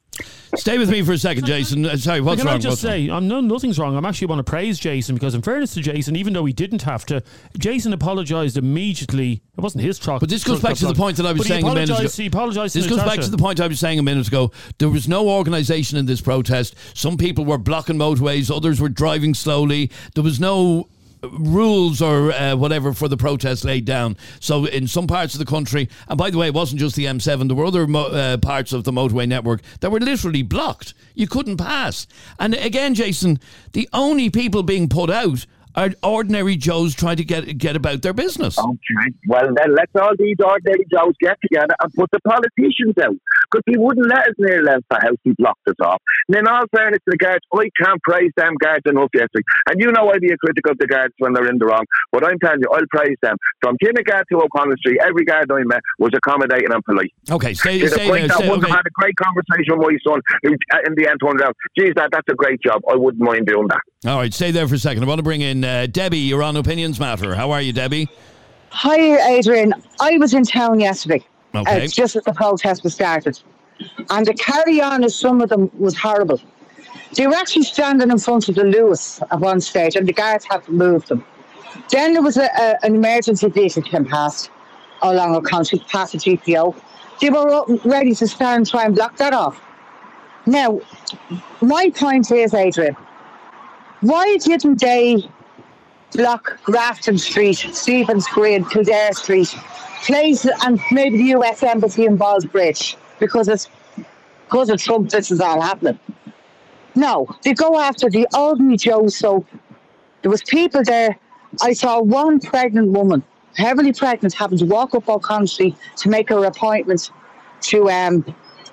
Stay with me for a second, Jason. Sorry, what's wrong? Can I just say, nothing's wrong. I'm actually want to praise Jason, because in fairness to Jason, even though he didn't have to, Jason apologised immediately. It wasn't his truck. But this goes back to the point that I was saying a minute ago. He apologised to This goes back to the point I was saying a minute ago. There was no organisation in this protest. Some people were blocking motorways, others were driving slowly. There was no rules or whatever for the protest laid down. So in some parts of the country, and by the way, it wasn't just the M7, there were other parts of the motorway network that were literally blocked. You couldn't pass. And again, Jason, the only people being put out are ordinary Joes trying to get about their business. Okay. Well, then let's all these ordinary Joes get together and put the politicians out. Because he wouldn't let us near the house, he blocked us off. And in all fairness to the guards, I can't praise them guards enough yesterday. And you know I'd be a critical of the guards when they're in the wrong. But I'm telling you, I'll praise them. From Kinnegad to O'Connell Street, every guard I met was accommodating and polite. Okay, stay there. I had a great conversation with my son who in the end turned around. Geez, that's a great job. I wouldn't mind doing that. All right, stay there for a second. I want to bring in Debbie. You're on Opinions Matter. How are you, Debbie? Hi, Adrian. I was in town yesterday. Okay. Just as the protest was started. And the carry-on of some of them was horrible. They were actually standing in front of the Lewis at one stage, and the guards had to move them. Then there was an emergency vehicle came past along our country, past the GPO. They were ready to stand and try and block that off. Now, my point is, Adrian, why didn't they block Grafton Street, Stephen's Green, Kildare Street, places, and maybe the US Embassy in Ballsbridge? Because of Trump, this is all happening. No, they go after the ordinary Joe. So there was people there. I saw one pregnant woman, heavily pregnant, having to walk up O'Connell Street to make her appointment up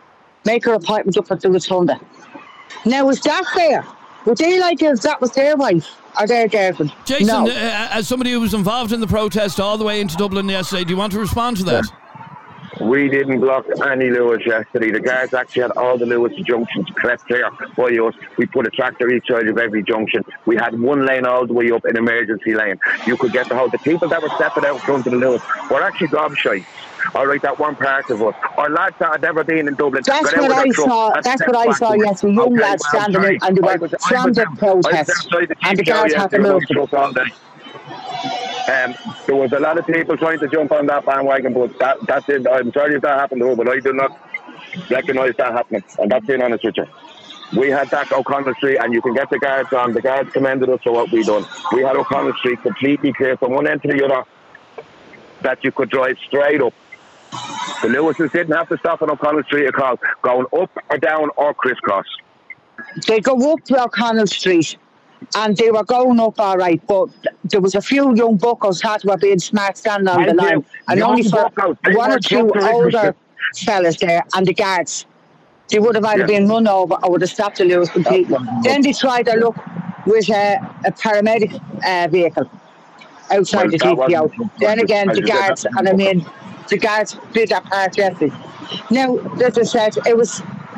at the Rotunda. Now, is that fair? Would they like if that was their wife or their girlfriend? Jason, no. As somebody who was involved in the protest all the way into Dublin yesterday, do you want to respond to that? We didn't block any Lewis yesterday. The guards actually had all the Lewis junctions crept clear by us. We put a tractor each side of every junction. We had one lane all the way up, an emergency lane. You could get the whole. The people that were stepping out in front of the Lewis were actually gobshites. All right, that one part of us. Our lads that had never been in Dublin. That's what I saw. That's what I saw yesterday. Young lads standing in, and they were from the protest, and the guards had to move them. There was a lot of people trying to jump on that bandwagon, but that's it. I'm sorry if that happened though, but I do not recognise that happening, and that's being honest with you. We had that O'Connell Street, and you can get the guards on. The guards commended us for what we done. We had O'Connell Street completely clear from one end to the other, that you could drive straight up. The Lewises didn't have to stop on O'Connell Street at all, going up or down or crisscross. They go up to O'Connell Street, and they were going up all right, but there was a few young buckos that were being smart standing on the line, and only for one or two older fellas there, and the guards. They would have either been run over or would have stopped the Lewis completely. Then they tried to look with a paramedic vehicle outside the GPO. Then again, the guards, and I mean, the guards did that part yesterday. Now, as I said, it was...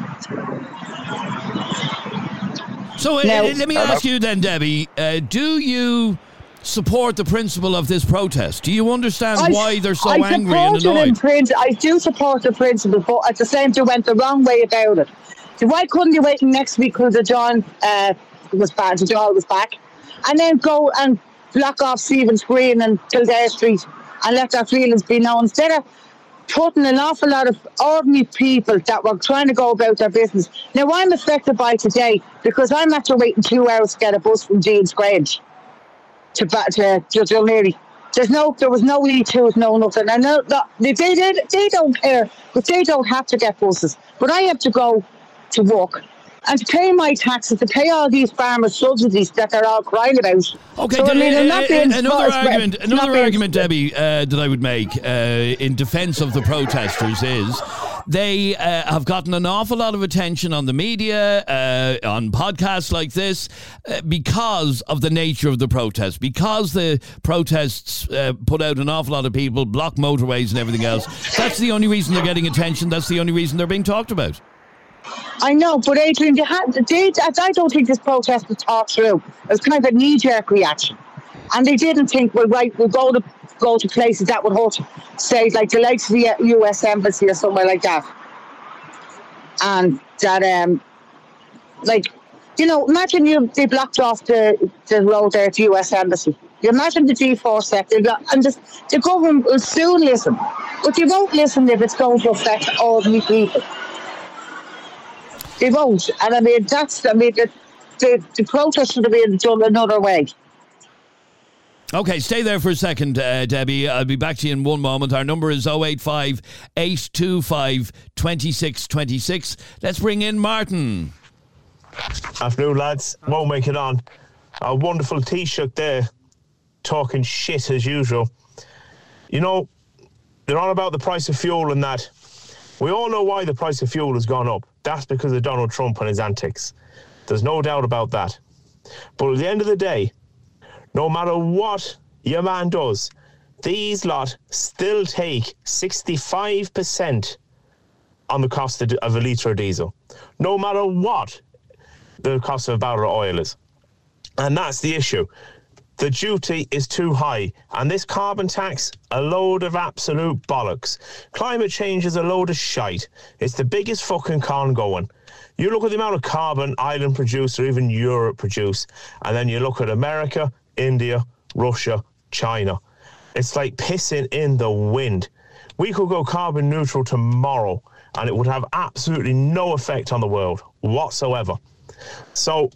So let me ask you then, Debbie, do you support the principle of this protest? Do you understand why they're so angry and annoyed? I do support the principle, but at the same time, they went the wrong way about it. So why couldn't they wait next week until John was back, and then go and block off Stephen's Green and Kildare Street and let their feelings be known, instead of putting an awful lot of ordinary people that were trying to go about their business. Now, I'm affected by today because I'm after waiting 2 hours to get a bus from Dean's Grange to Dunleary. There was no E2s, no nothing. And they don't care, but they don't have to get buses. But I have to go to work and to pay my taxes, to pay all these farmers' subsidies that they're all crying about. Okay, so, another argument, Debbie, that I would make in defence of the protesters is they have gotten an awful lot of attention on the media, on podcasts like this, because of the nature of the protest, because the protests put out an awful lot of people, block motorways and everything else. That's the only reason they're getting attention. That's the only reason they're being talked about. I know, but Adrian, I don't think this protest was thought through. It was kind of a knee-jerk reaction. And they didn't think, well, right, we'll go to places that would hurt, say, like the likes of the US Embassy or somewhere like that. And that, imagine they blocked off the road there at the US Embassy. You imagine the G4 sector, and the government will soon listen. But they won't listen if it's going to affect ordinary people. They won't. And I mean, the protest should have been done another way. Okay, stay there for a second, Debbie. I'll be back to you in one moment. Our number is 085 825 2626. Let's bring in Martin. Afternoon, lads. Won't make it on. A wonderful Taoiseach there, talking shit as usual. You know, they're on about the price of fuel and that. We all know why the price of fuel has gone up. That's because of Donald Trump and his antics. There's no doubt about that. But at the end of the day, no matter what your man does, these lot still take 65% on the cost of a litre of diesel. No matter what the cost of a barrel of oil is. And that's the issue. The duty is too high, and this carbon tax, a load of absolute bollocks. Climate change is a load of shite. It's the biggest fucking con going. You look at the amount of carbon Ireland produce, or even Europe produce, and then you look at America, India, Russia, China. It's like pissing in the wind. We could go carbon neutral tomorrow and it would have absolutely no effect on the world whatsoever. So,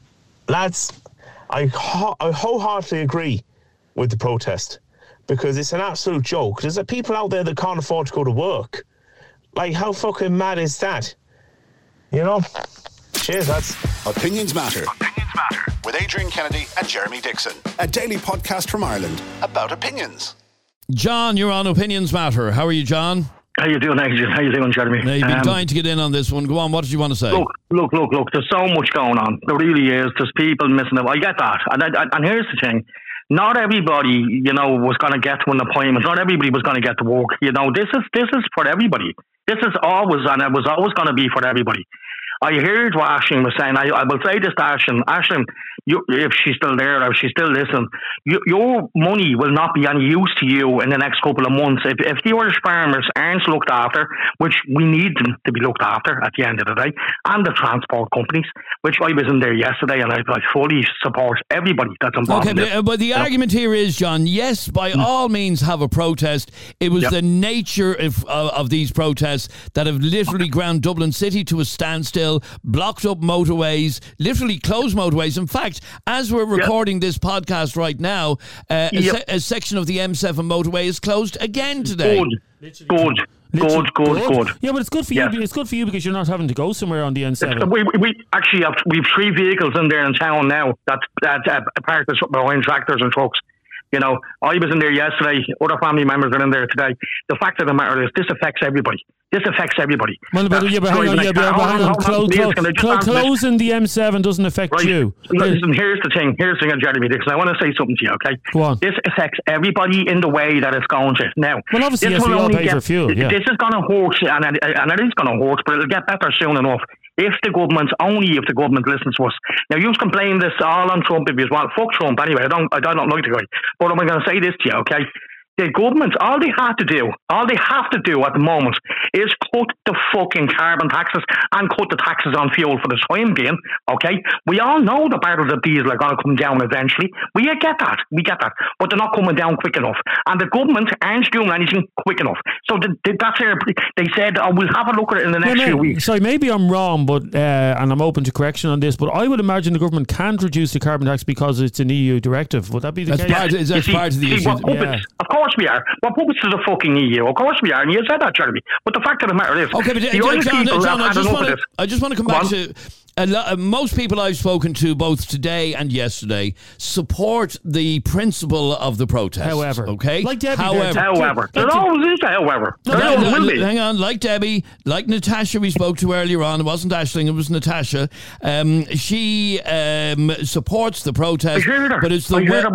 lads, I wholeheartedly agree with the protest because it's an absolute joke. There's people out there that can't afford to go to work. Like, how fucking mad is that? You know? Cheers, lads. Opinions Matter. Opinions Matter. With Adrian Kennedy and Jeremy Dixon. A daily podcast from Ireland about opinions. John, you're on Opinions Matter. How are you, John? How you doing, Adrian? How you doing, Jeremy? Now, you've been dying to get in on this one. Go on, what did you want to say? Look. There's so much going on. There really is. There's people missing it. I get that. And here's the thing. Not everybody, was going to get to an appointment. Not everybody was going to get to work. This is for everybody. This is always, and it was always going to be for everybody. I heard what Aisling was saying. I will say this to Aisling. Aisling, if she's still there or if she's still listening, your money will not be any use to you in the next couple of months. If the Irish farmers aren't looked after, which we need them to be looked after at the end of the day, and the transport companies, which I was in there yesterday, and I fully support everybody that's involved. Okay, but the argument here is, John, yes, by all means have a protest. It was the nature of these protests that have literally ground Dublin City to a standstill, blocked up motorways, literally closed motorways. In fact, as we're recording this podcast right now, a section of the M7 motorway is closed again today. Good. Yeah, but it's good for you. It's good for you because you're not having to go somewhere on the N7. We actually have 3 vehicles in there in town now that parked behind tractors and trucks. I was in there yesterday. Other family members are in there today. The fact of the matter is, this affects everybody. Well, but hang on. Closing the M7 doesn't affect you. Listen, here's the thing, Jeremy Dixon. I want to say something to you, okay? Go on. This affects everybody in the way that it's going to. Now, well, obviously, yes, we all pay for fuel. Yeah. This is going to hurt, and it is going to hurt, but it'll get better soon enough. If the government listens to us. Now, you complain this all on Trump if you want. Fuck Trump anyway. I don't like the guy. But I'm going to say this to you, okay? The government, all they have to do at the moment is cut the fucking carbon taxes and cut the taxes on fuel for the time being, okay? We all know the barrels of diesel are going to come down eventually. We get that. But they're not coming down quick enough. And the government aren't doing anything quick enough. So that's where they said, we'll have a look at it in the next few weeks. Sorry, maybe I'm wrong, but and I'm open to correction on this, but I would imagine the government can't reduce the carbon tax because it's an EU directive. Would that be the case? That's part of the issue. Of course we are. We're puppets to the fucking EU. Of course we are. And you said that, Jeremy. But the fact of the matter is, okay, but John, I just want to come back to most people I've spoken to both today and yesterday support the principle of the protest. However, okay, like Debbie. However, there always is a however. Hang on, like Debbie, like Natasha we spoke to earlier on. It wasn't Aisling, it was Natasha. She supports the protest, but it's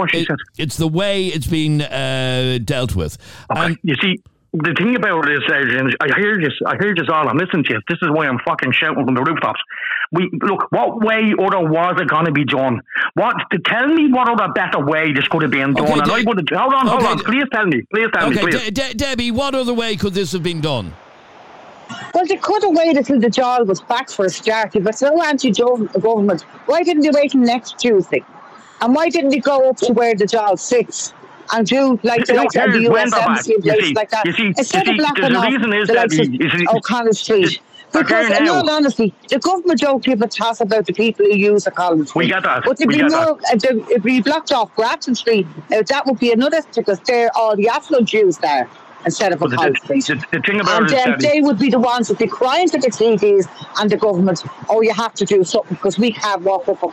the way it's been dealt with. Okay. You see, the thing about it is, Adrian, I hear this all. I'm listening to you. This is why I'm fucking shouting from the rooftops. What way other was it going to be done? Tell me what other better way this could have been done. Okay, hold on. Please tell me. Debbie, what other way could this have been done? Well, they could have waited till the job was back for a start. If it's no anti-government, why didn't they wait till next Tuesday? And why didn't they go up to where the job sits and do like the US Embassy and places like that? Instead of blocking off the likes of O'Connell Street. Because in all honesty, the government don't give a toss about the people who use O'Connell Street. We get that. But if we blocked off Grafton Street, that would be another, because they're all the affluent Jews there instead of O'Connell Street. The thing about and they would be the ones that be crying to the TDs and the government, you have to do something because we can't walk up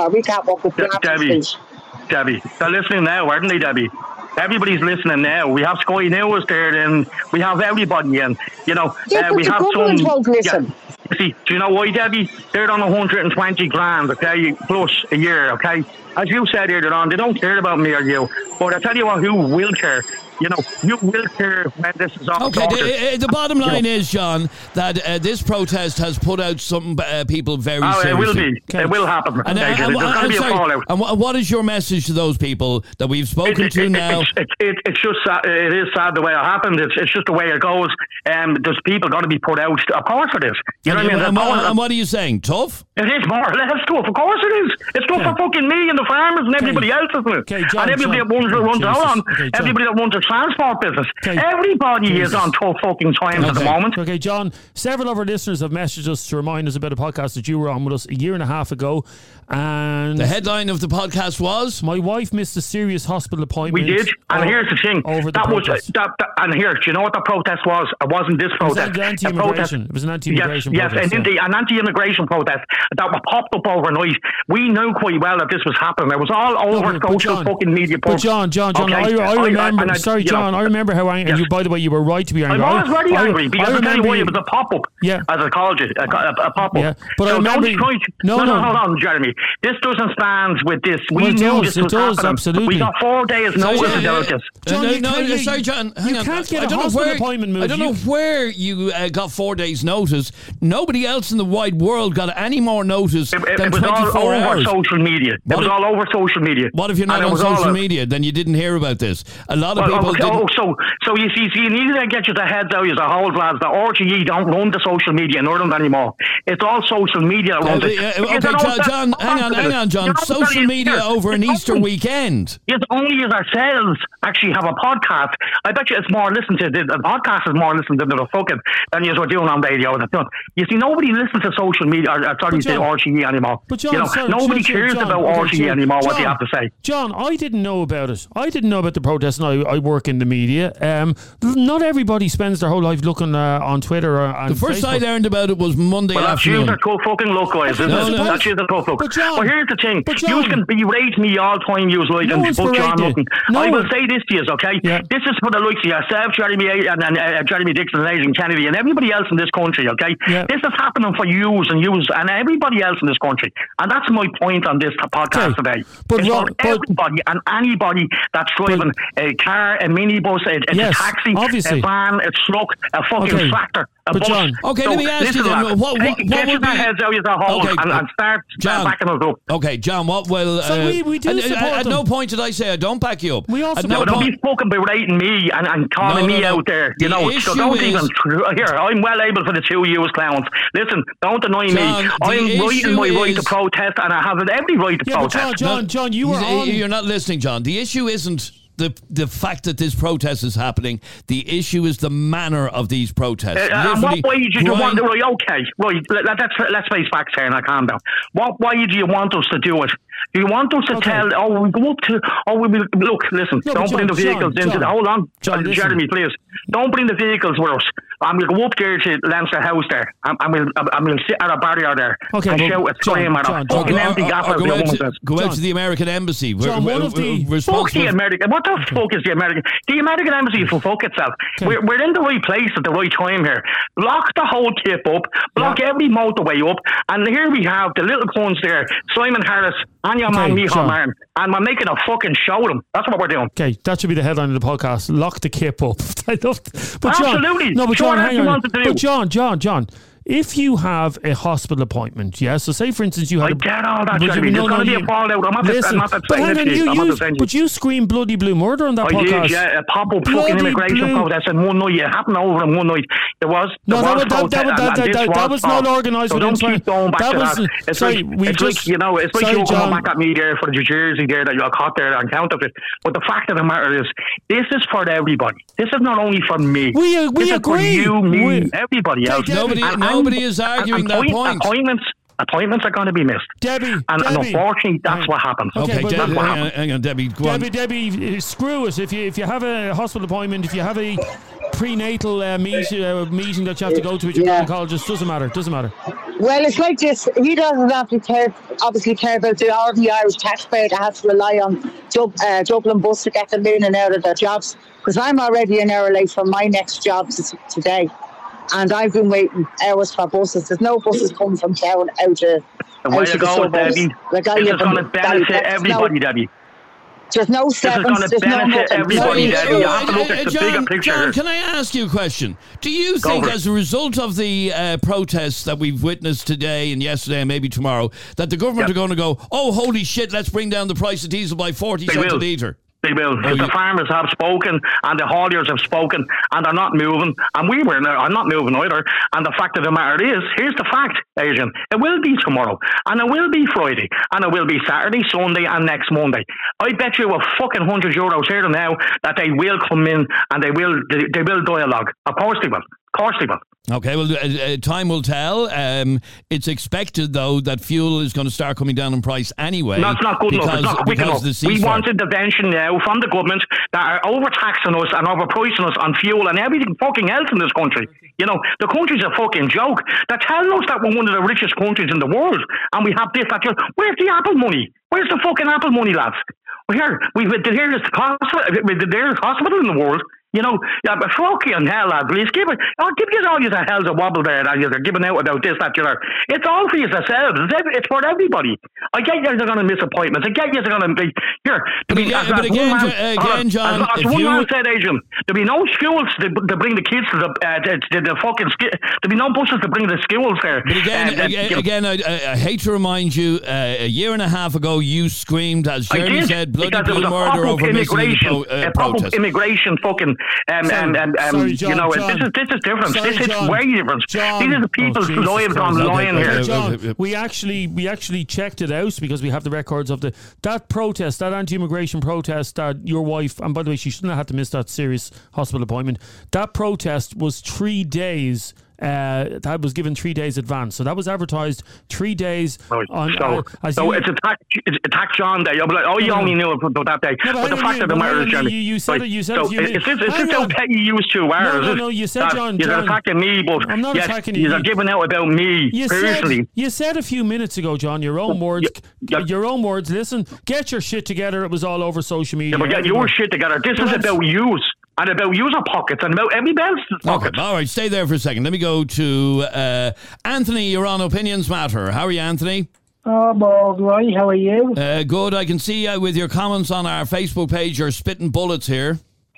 Grafton Street. Debbie, they're listening now, aren't they, Debbie? Everybody's listening now. We have Sky News there, and we have everybody in. We have some. Won't listen. You see, do you know why, Debbie? They're on 120 grand, okay, plus a year, okay. As you said earlier on, they don't care about me or you. But I tell you what, who will care? You will care when this is all sorted. Okay, the bottom line is, John, that this protest has put out some people very seriously. It will be. Okay. It will happen. And, there's going to be a fallout. And what is your message to those people that we've spoken to now? It's just sad. It is sad the way it happened. It's just the way it goes. There's people going to be put out, of course it is. I mean? And what are you saying? Tough? It is more or less tough. Of course it is. It's tough for fucking me and the farmers and everybody else, isn't it? John, and everybody that everybody that runs a transport business. Everybody is on tough fucking times at the moment. Okay, John, several of our listeners have messaged us to remind us about a podcast that you were on with us a year and a half ago. And the headline of the podcast was, my wife missed a serious hospital appointment. We did, and here's the thing. And here, do you know what the protest was? It wasn't this protest. It was an anti-immigration protest. An anti-immigration protest that popped up overnight. We knew quite well that this was happening. It was all over social fucking media. But John, I remember. Sorry, John, I remember how angry. You, by the way, you were right to be angry. I was very angry because I tell you why, it was a pop-up. Yeah, as I called it, a pop-up. Yeah, but I remember. No, hold on, Jeremy. This doesn't stand with this. We knew this was happening. Absolutely. We got 4 days notice about this. Sorry, John. Hang on. You can't get a hospital appointment moved. I don't know where you got 4 days notice. Nobody else in the wide world got any more notice than 24 hours. It was all over social media. It was all over social media. What if you're not on social media? Then you didn't hear about this. A lot of people didn't. So you see, you need to get your heads out of the whole lads. The RTE don't run the social media in Ireland anymore. It's all social media that runs it. Okay, John, hang on, John. Social media over an Easter weekend. It's only as ourselves actually have a podcast. I bet you it's more listened to. The podcast is more listened to the fucking than you were doing on radio. You see, nobody listens to social media. The RTE anymore. But John, nobody cares about RTE anymore. What they have to say. John, I didn't know about it. I didn't know about the protest, and I work in the media. Not everybody spends their whole life looking on Twitter or on the first Facebook. I learned about it was Monday afternoon. That's tough fucking luck, guys. That's a tough luck. But here's the thing. You can berate me all the time, you like, and put John looking. I will say this to you, okay? Yeah. This is for the likes of yourself, Jeremy Dixon and Adrian Kennedy and everybody else in this country, okay? Yeah. This is happening for yous and everybody else in this country. And that's my point on this podcast today. It's for everybody and anybody that's driving a car, a minibus, a taxi, a van, a truck, a fucking tractor, a bus. John, let me ask you then, get your heads out of the hole and start backing us up. Okay, John, what will... we do support at no point did I say I don't back you up. We also don't be fucking berating me and calling me out there. You know, so don't even... Here, I'm well able for the two of you as clowns. Listen, don't annoy me. I'm right in my right to protest and I have every right to protest. John, you were on... You're not listening, John. The issue isn't the fact that this protest is happening. The issue is the manner of these protests. And what way do you want to... Let's face facts here and I calm down. What way do you want us to do it? Do you want us to tell, we go up to, we will, look, listen, don't bring the vehicles into the, hold on, Jeremy, please. Don't bring the vehicles with us. I'm going to go up there to Leinster House there, and we'll sit at a barrier there and shout and scream at a fucking empty gaffer. Go out to the American Embassy. Fuck the American, what the fuck is the American? The American Embassy will fuck itself. We're in the right place at the right time here. Block the whole tip up, block every motorway up, and here we have the little cunts there, Simon Harris, and your man Micheál Martin, and we're making a fucking show of them. That's what we're doing. Okay, that should be the headline of the podcast. Lock the kip up. I love but John, absolutely. No, but John, hang on. But John, if you have a hospital appointment, so say for instance you had... I get all that, Jeremy. There's going to be a fallout. But you screamed bloody blue murder on that podcast. I did, yeah. A pop-up fucking immigration protest in one night. It happened over in one night. That was not organised. So don't keep going back to that. It's like you coming back at me there for the jersey there that you got caught there and counterfeit. But the fact of the matter is, this is for everybody. This is not only for me. We agree. For you, me, everybody else. Nobody is arguing that point. Appointments are going to be missed. Debbie. Unfortunately, that's what happens. Okay, hang on, Debbie. Go on. Debbie, screw it. If you have a hospital appointment, if you have a prenatal meeting that you have to go to with your gynecologist, doesn't matter. Well, it's like this. He doesn't obviously care about all the Irish taxpayer that has to rely on Dublin bus to get them in and out of their jobs. Because I'm already an hour late for my next job today. And I've been waiting hours for buses. There's no buses coming from town out to the way to go, Debbie. This is going to benefit everybody, Debbie. There's no sevens. This is going to benefit everybody, Debbie. You have to look at the bigger picture. John, can I ask you a question? Do you think, as a result of the protests that we've witnessed today and yesterday and maybe tomorrow, that the government are going to go, oh, holy shit, let's bring down the price of diesel by 40 cents a litre? They will. Because the farmers have spoken and the hauliers have spoken and they're not moving. And I'm not moving either. And the fact of the matter is, here's the fact, Adrian. It will be tomorrow. And it will be Friday. And it will be Saturday, Sunday and next Monday. I bet you a fucking €100 here and now that they will come in and they will dialogue. Of course they will. Okay, well, time will tell. It's expected, though, that fuel is going to start coming down in price anyway. That's not good enough. It's not quick enough. We want intervention now from the government that are overtaxing us and overpricing us on fuel and everything fucking else in this country. You know, the country's a fucking joke. They're telling us that we're one of the richest countries in the world and we have this, that, where's the Apple money? Where's the fucking Apple money, lads? Here is the hospital in the world. You know, yeah, but fucking hell, lads, please I'll give you all you hell's a wobble there that you're giving out about this, that, it's all for yourselves. It's for everybody. I get you, they're going to miss appointments. I get you, they're going to be here. But again, John, as one man said, Adrian, there'll be no schools to bring the kids to the fucking there'll be no buses to bring the schools there. But again, I hate to remind you, a year and a half ago, you screamed, as Jeremy said, bloody murder over missing the protest. Immigration fucking. Sorry, John, you know, John, this is different. Sorry, this is John, way different. John, these are the people's lives on the line here. John, we actually checked it out because we have the records of that protest, that anti-immigration protest that your wife, and by the way, she shouldn't have had to miss that serious hospital appointment. That protest was 3 days. That was given 3 days advance, so that was advertised 3 days on. So it's attack John Day. You'll be like, you only knew about that day. But the fact of the matter is, Jeremy, you said it. You said it. Is this how petty you used to are? No. You said John. You're attacking me, but I'm not attacking you. You're giving out about me personally. You said a few minutes ago, John. Your own words. Your own words. Listen, get your shit together. It was all over social media. Yeah, but get your shit together. This is about yous. And about user pockets and about everybody else's pockets. Okay. All right, stay there for a second. Let me go to Anthony. You're on Opinions Matter. How are you, Anthony? I'm all right. How are you? Good. I can see with your comments on our Facebook page, you're spitting bullets here.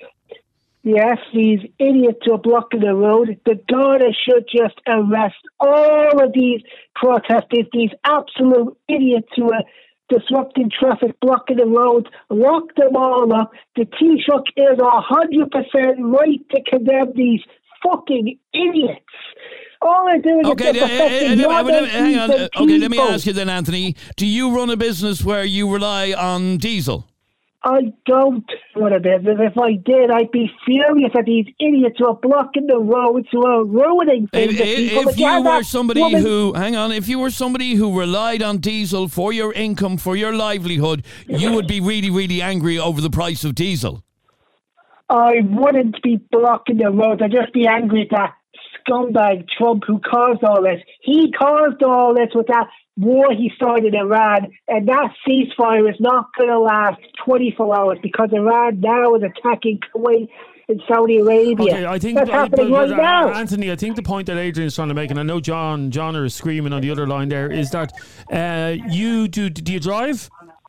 Yes, these idiots are blocking the road. The Garda should just arrest all of these protesters, these absolute idiots who are disrupting traffic, blocking the roads, lock them all up. The Taoiseach is 100% right to condemn these fucking idiots. All they're doing is hang on. Okay, let me ask you then, Anthony. Do you run a business where you rely on diesel? I don't run a business. If I did, I'd be furious at these idiots who are blocking the roads, who are ruining things. If you were somebody if you were somebody who relied on diesel for your income, for your livelihood, you would be really, really angry over the price of diesel. I wouldn't be blocking the roads. I'd just be angry at that scumbag Trump who caused all this. He caused all this with that war he started in Iran, and that ceasefire is not going to last 24 hours because Iran now is attacking Kuwait and Saudi Arabia. Okay, I think that's happening right now. Anthony, I think the point that Adrian's trying to make, and I know John is screaming on the other line there, is that you do you drive?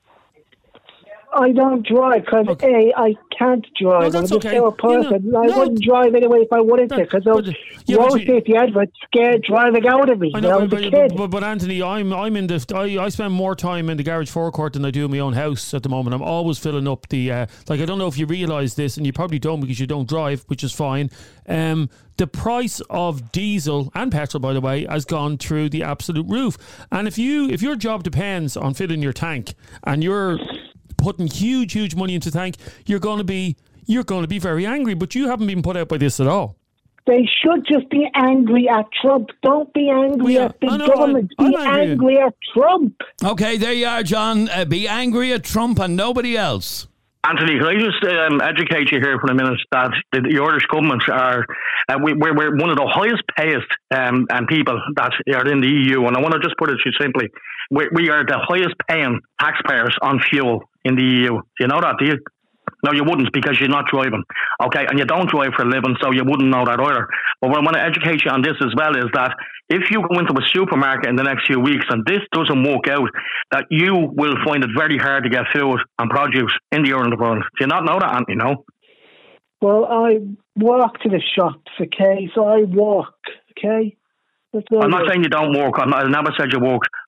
I don't drive because I can't drive. No, I'm just okay. a person. I wouldn't drive anyway if I wanted to because those road safety adverts scared driving out of me. I know, when I was a kid. But Anthony, I spend more time in the garage forecourt than I do in my own house at the moment. I'm always filling up the I don't know if you realise this, and you probably don't because you don't drive, which is fine. The price of diesel and petrol, by the way, has gone through the absolute roof. And if your job depends on filling your tank and you're putting huge money into the tank, you're going to be very angry. But you haven't been put out by this at all. They should just be angry at Trump. Don't be angry at the government. Be angry at Trump. Okay, there you are, John. Be angry at Trump and nobody else. Anthony, can I just educate you here for a minute that the Irish government are we're one of the highest paid and people that are in the EU, and I want to just put it simply, we are the highest paying taxpayers on fuel in the EU. Do you know that? Do you? No, you wouldn't because you're not driving. Okay, and you don't drive for a living, so you wouldn't know that either. But what I want to educate you on this as well is that if you go into a supermarket in the next few weeks and this doesn't work out, that you will find it very hard to get food and produce in the Ireland world. Do you not know that, Anthony? No? Well, I walk to the shops, okay? So I walk, okay? I'm not saying you don't work. I never said you work.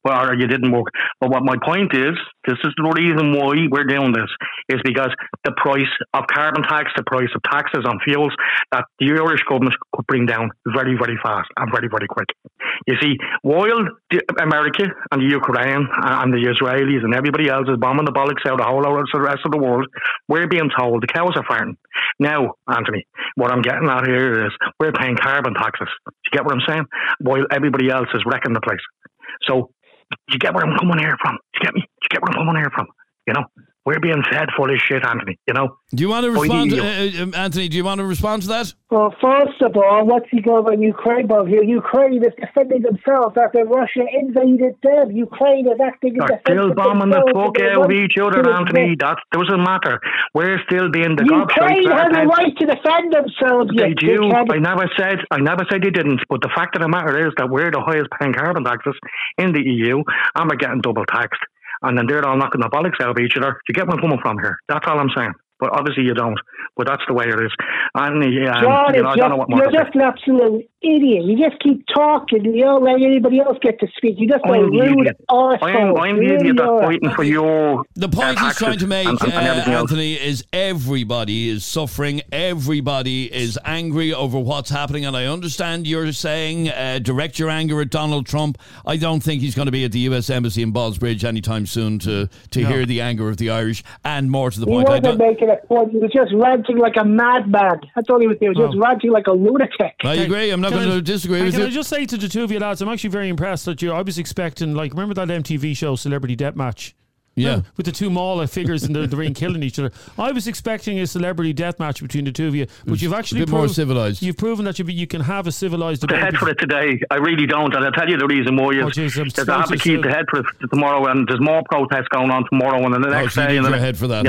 or you didn't work. But what my point is, this is the reason why we're doing this, is because the price of carbon tax, the price of taxes on fuels that the Irish government could bring down very, very fast and very, very quick. You see, while America and the Ukraine and the Israelis and everybody else is bombing the bollocks out of the whole rest of the world, we're being told the cows are farting. Now, Anthony, what I'm getting at here is we're paying carbon taxes. Do you get what I'm saying? While everybody else is wrecking the place. So, do you get where I'm coming here from? Do you get me? Do you get where I'm coming here from? You know, we're being fed full of shit, Anthony. You know. Do you want to respond, Anthony? Do you want to respond to that? Well, first of all, what's he going on Ukraine about here? Ukraine is defending themselves after Russia invaded them. Ukraine is acting in defense. They're still bombing the fuck out of each other, Anthony. That doesn't matter. We're still being the Ukraine has a right to defend themselves. They do. I never said they didn't. But the fact of the matter is that we're the highest paying carbon taxes in the EU, and we're getting double taxed. And then they're all knocking the bollocks out of each other. Do you get where I'm coming from here? That's all I'm saying. But obviously you don't. But that's the way it is. And John, I don't know what more you're just an absolute idiot. You just keep talking. You don't let anybody else get to speak. You just like rude arsehole. I'm the idiot that's fighting for your The point he's trying to make, Anthony, is everybody is suffering. Everybody is angry over what's happening. And I understand you're saying direct your anger at Donald Trump. I don't think he's going to be at the US Embassy in Ballsbridge anytime soon to hear the anger of the Irish. And more to the point, he wasn't making a point. He was just ranting like a madman. That's all he was doing. He was just ranting like a lunatic. I agree. I'm not going to disagree with you. Can I just say to the two of you lads, I'm actually very impressed that I was expecting, like, remember that MTV show, Celebrity Deathmatch? Yeah. With the two Mala figures in the ring killing each other. I was expecting a celebrity death match between the two of you, but you've actually more civilised. You've proven that you can have a civilised debate. The head for it today, I really don't, and I'll tell you the reason why. I have to keep the head for it tomorrow, and there's more protests going on tomorrow and the next day. And the head for that.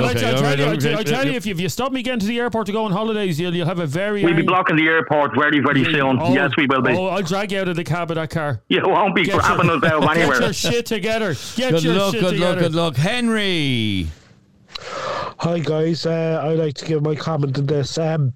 I tell you, if you stop me getting to the airport to go on holidays, you'll have a very. We'll be blocking the airport very, very soon. Yes, we will be. I'll drag you out of the cab of that car. You won't be grabbing us out anywhere. Get your shit together. Good luck, Henry. Hi guys, I'd like to give my comment on this.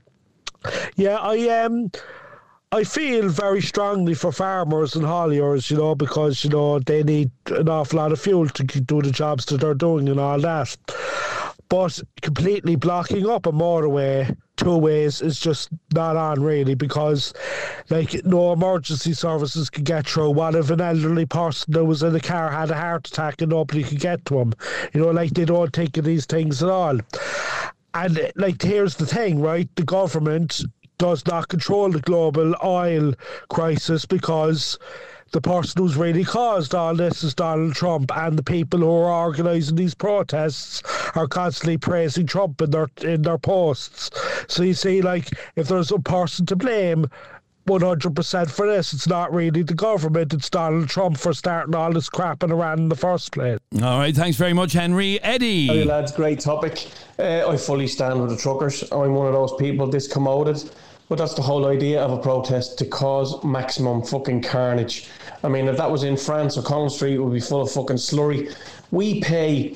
I feel very strongly for farmers and hauliers, because they need an awful lot of fuel to do the jobs that they're doing and all that. But completely blocking up a motorway two ways is just not on, really, because no emergency services can get through. What if an elderly person that was in the car had a heart attack and nobody could get to him? They don't think of these things at all. And here's the thing, right? The government does not control the global oil crisis because the person who's really caused all this is Donald Trump, and the people who are organising these protests are constantly praising Trump in their posts. So you see, if there's a person to blame 100% for this, it's not really the government, it's Donald Trump for starting all this crap in Iran in the first place. All right, thanks very much, Henry. Eddie. Hey lads, great topic. I fully stand with the truckers. I'm one of those people discommoded. But that's the whole idea of a protest, to cause maximum fucking carnage. I mean, if that was in France or Collins Street, it would be full of fucking slurry. We pay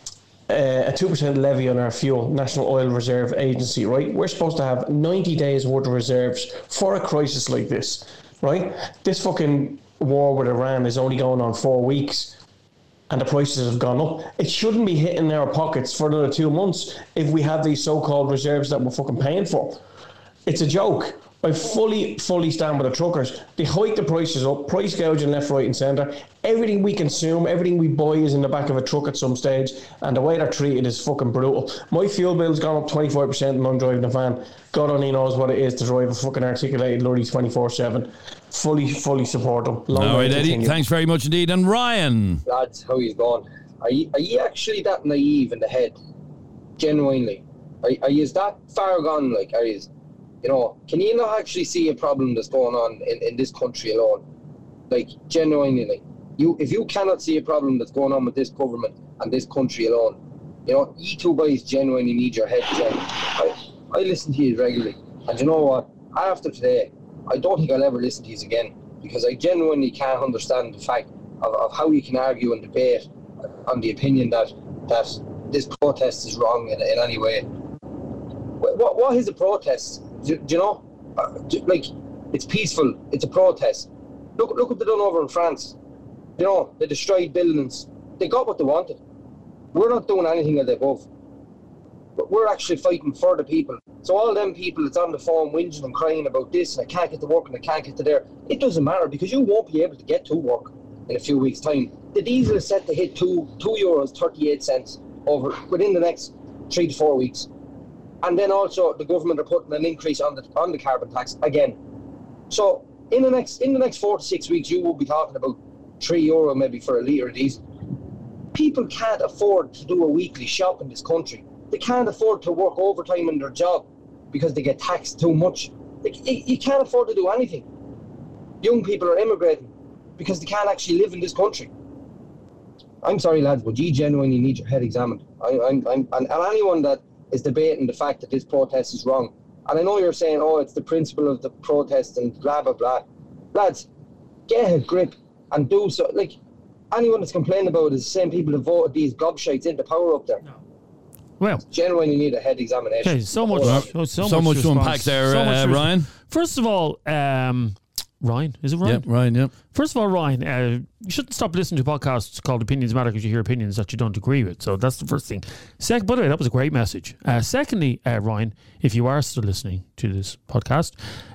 a 2% levy on our fuel, National Oil Reserve Agency, right? We're supposed to have 90 days worth of reserves for a crisis like this, right? This fucking war with Iran is only going on 4 weeks and the prices have gone up. It shouldn't be hitting our pockets for another 2 months if we have these so-called reserves that we're fucking paying for. It's a joke. I fully stand with the truckers. They hike the prices up, price gouging left, right and centre. Everything we consume, everything we buy is in the back of a truck at some stage, and the way they're treated is fucking brutal. My fuel bill's gone up 25% and I'm driving a van. God only knows what it is to drive a fucking articulated lorry 24/7. Fully support them. All right, Eddie, thanks very much indeed. And Ryan. Lads, how you going? Are you actually that naive in the head? Genuinely. Are you that far gone? Are you... can you not actually see a problem that's going on in this country alone? Genuinely, if you cannot see a problem that's going on with this government and this country alone, you two guys genuinely need your head checked. I listen to you regularly, and you know what? After today, I don't think I'll ever listen to you again, because I genuinely can't understand the fact of how you can argue and debate on the opinion that this protest is wrong in any way. What is a protest? Do you know? It's peaceful. It's a protest. Look what they've done over in France. You know, they destroyed buildings. They got what they wanted. We're not doing anything of the above. But we're actually fighting for the people. So all them people that's on the phone whinging and crying about this, and I can't get to work and I can't get to there, it doesn't matter because you won't be able to get to work in a few weeks' time. The diesel is set to hit €2.38 over within the next 3 to 4 weeks. And then also the government are putting an increase on the carbon tax again. So in the next 4 to 6 weeks, you will be talking about €3 maybe for a litre of diesel. People can't afford to do a weekly shop in this country. They can't afford to work overtime in their job because they get taxed too much. You can't afford to do anything. Young people are immigrating because they can't actually live in this country. I'm sorry, lads, but you genuinely need your head examined. And anyone that is debating the fact that this protest is wrong, and I know you're saying, oh, it's the principle of the protest and blah, blah, blah. Lads, get a grip and do so. Like, anyone that's complaining about it is the same people that voted these gobshites into power up there. Well, genuinely need a head examination. Okay, so much to unpack there, Ryan. First of all, Ryan, is it Ryan? Yep, Ryan, yep. First of all, Ryan, you shouldn't stop listening to podcasts called Opinions Matter because you hear opinions that you don't agree with. So that's the first thing. By the way, that was a great message. Secondly, Ryan, if you are still listening to this podcast,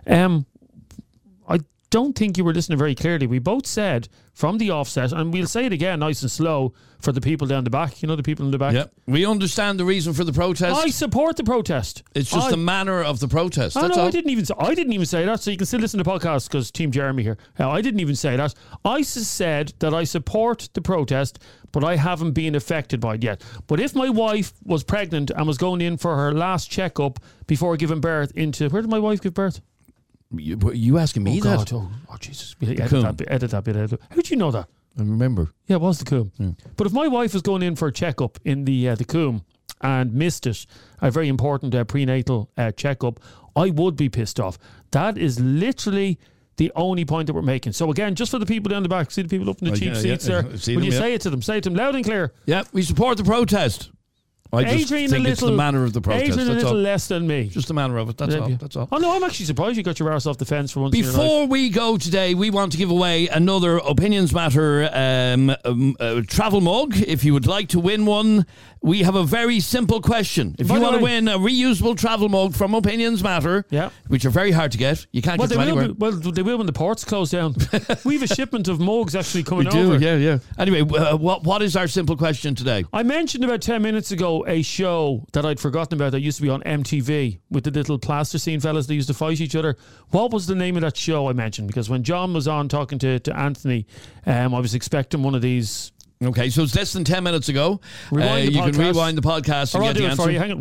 I don't think you were listening very clearly. We both said from the offset, and we'll say it again nice and slow for the people down the back. You know the people in the back? Yep. We understand the reason for the protest. I support the protest. It's just the manner of the protest. That's all. I didn't even say that, so you can still listen to the podcast because Team Jeremy here. I didn't even say that. I said that I support the protest, but I haven't been affected by it yet. But if my wife was pregnant and was going in for her last checkup before giving birth where did my wife give birth? You asking me that? Oh, Jesus. Edit that bit. How did you know that? I remember. Yeah, it was the Coombe. Yeah. But if my wife was going in for a checkup in the Coombe and missed it, a very important prenatal checkup, I would be pissed off. That is literally the only point that we're making. So again, just for the people down the back, see the people up in the cheap seats there. Will you say it to them? Say it to them loud and clear. Yeah, we support the protest. I just think it's the manner of the protest. Adrian a little less than me. Just the manner of it. That's all. That's all. Oh no, I'm actually surprised you got your arse off the fence for once. Before we go today, we want to give away another Opinions Matter travel mug. If you would like to win one, we have a very simple question. If you want to win a reusable travel mug from Opinions Matter, which are very hard to get, you can't get them anywhere. They will when the ports close down. We have a shipment of mugs actually coming over. We do, yeah. Anyway, what is our simple question today? I mentioned about 10 minutes ago a show that I'd forgotten about that used to be on MTV with the little plasticine fellas that used to fight each other. What was the name of that show I mentioned? Because when John was on talking to Anthony, I was expecting one of these. Okay, so it's less than 10 minutes ago. You can rewind the podcast and get the answer. For you. Hang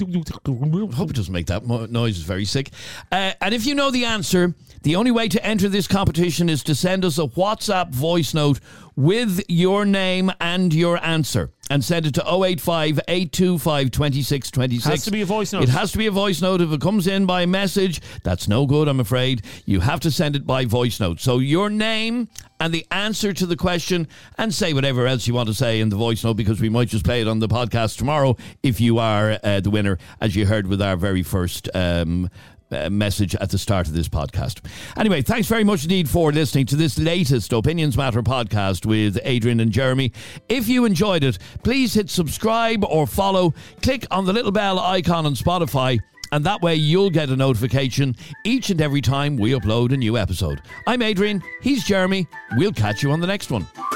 on. I hope it doesn't make that noise. It's very sick. And if you know the answer, the only way to enter this competition is to send us a WhatsApp voice note with your name and your answer. And send it to 085 825 2626. It has to be a voice note. It has to be a voice note. If it comes in by message, that's no good, I'm afraid. You have to send it by voice note. So your name and the answer to the question, and say whatever else you want to say in the voice note, because we might just play it on the podcast tomorrow if you are the winner, as you heard with our very first message at the start of this podcast. Anyway, thanks very much indeed for listening to this latest Opinions Matter podcast with Adrian and Jeremy. If you enjoyed it, please hit subscribe or follow. Click on the little bell icon on Spotify, and that way you'll get a notification each and every time we upload a new episode. I'm Adrian, he's Jeremy. We'll catch you on the next one.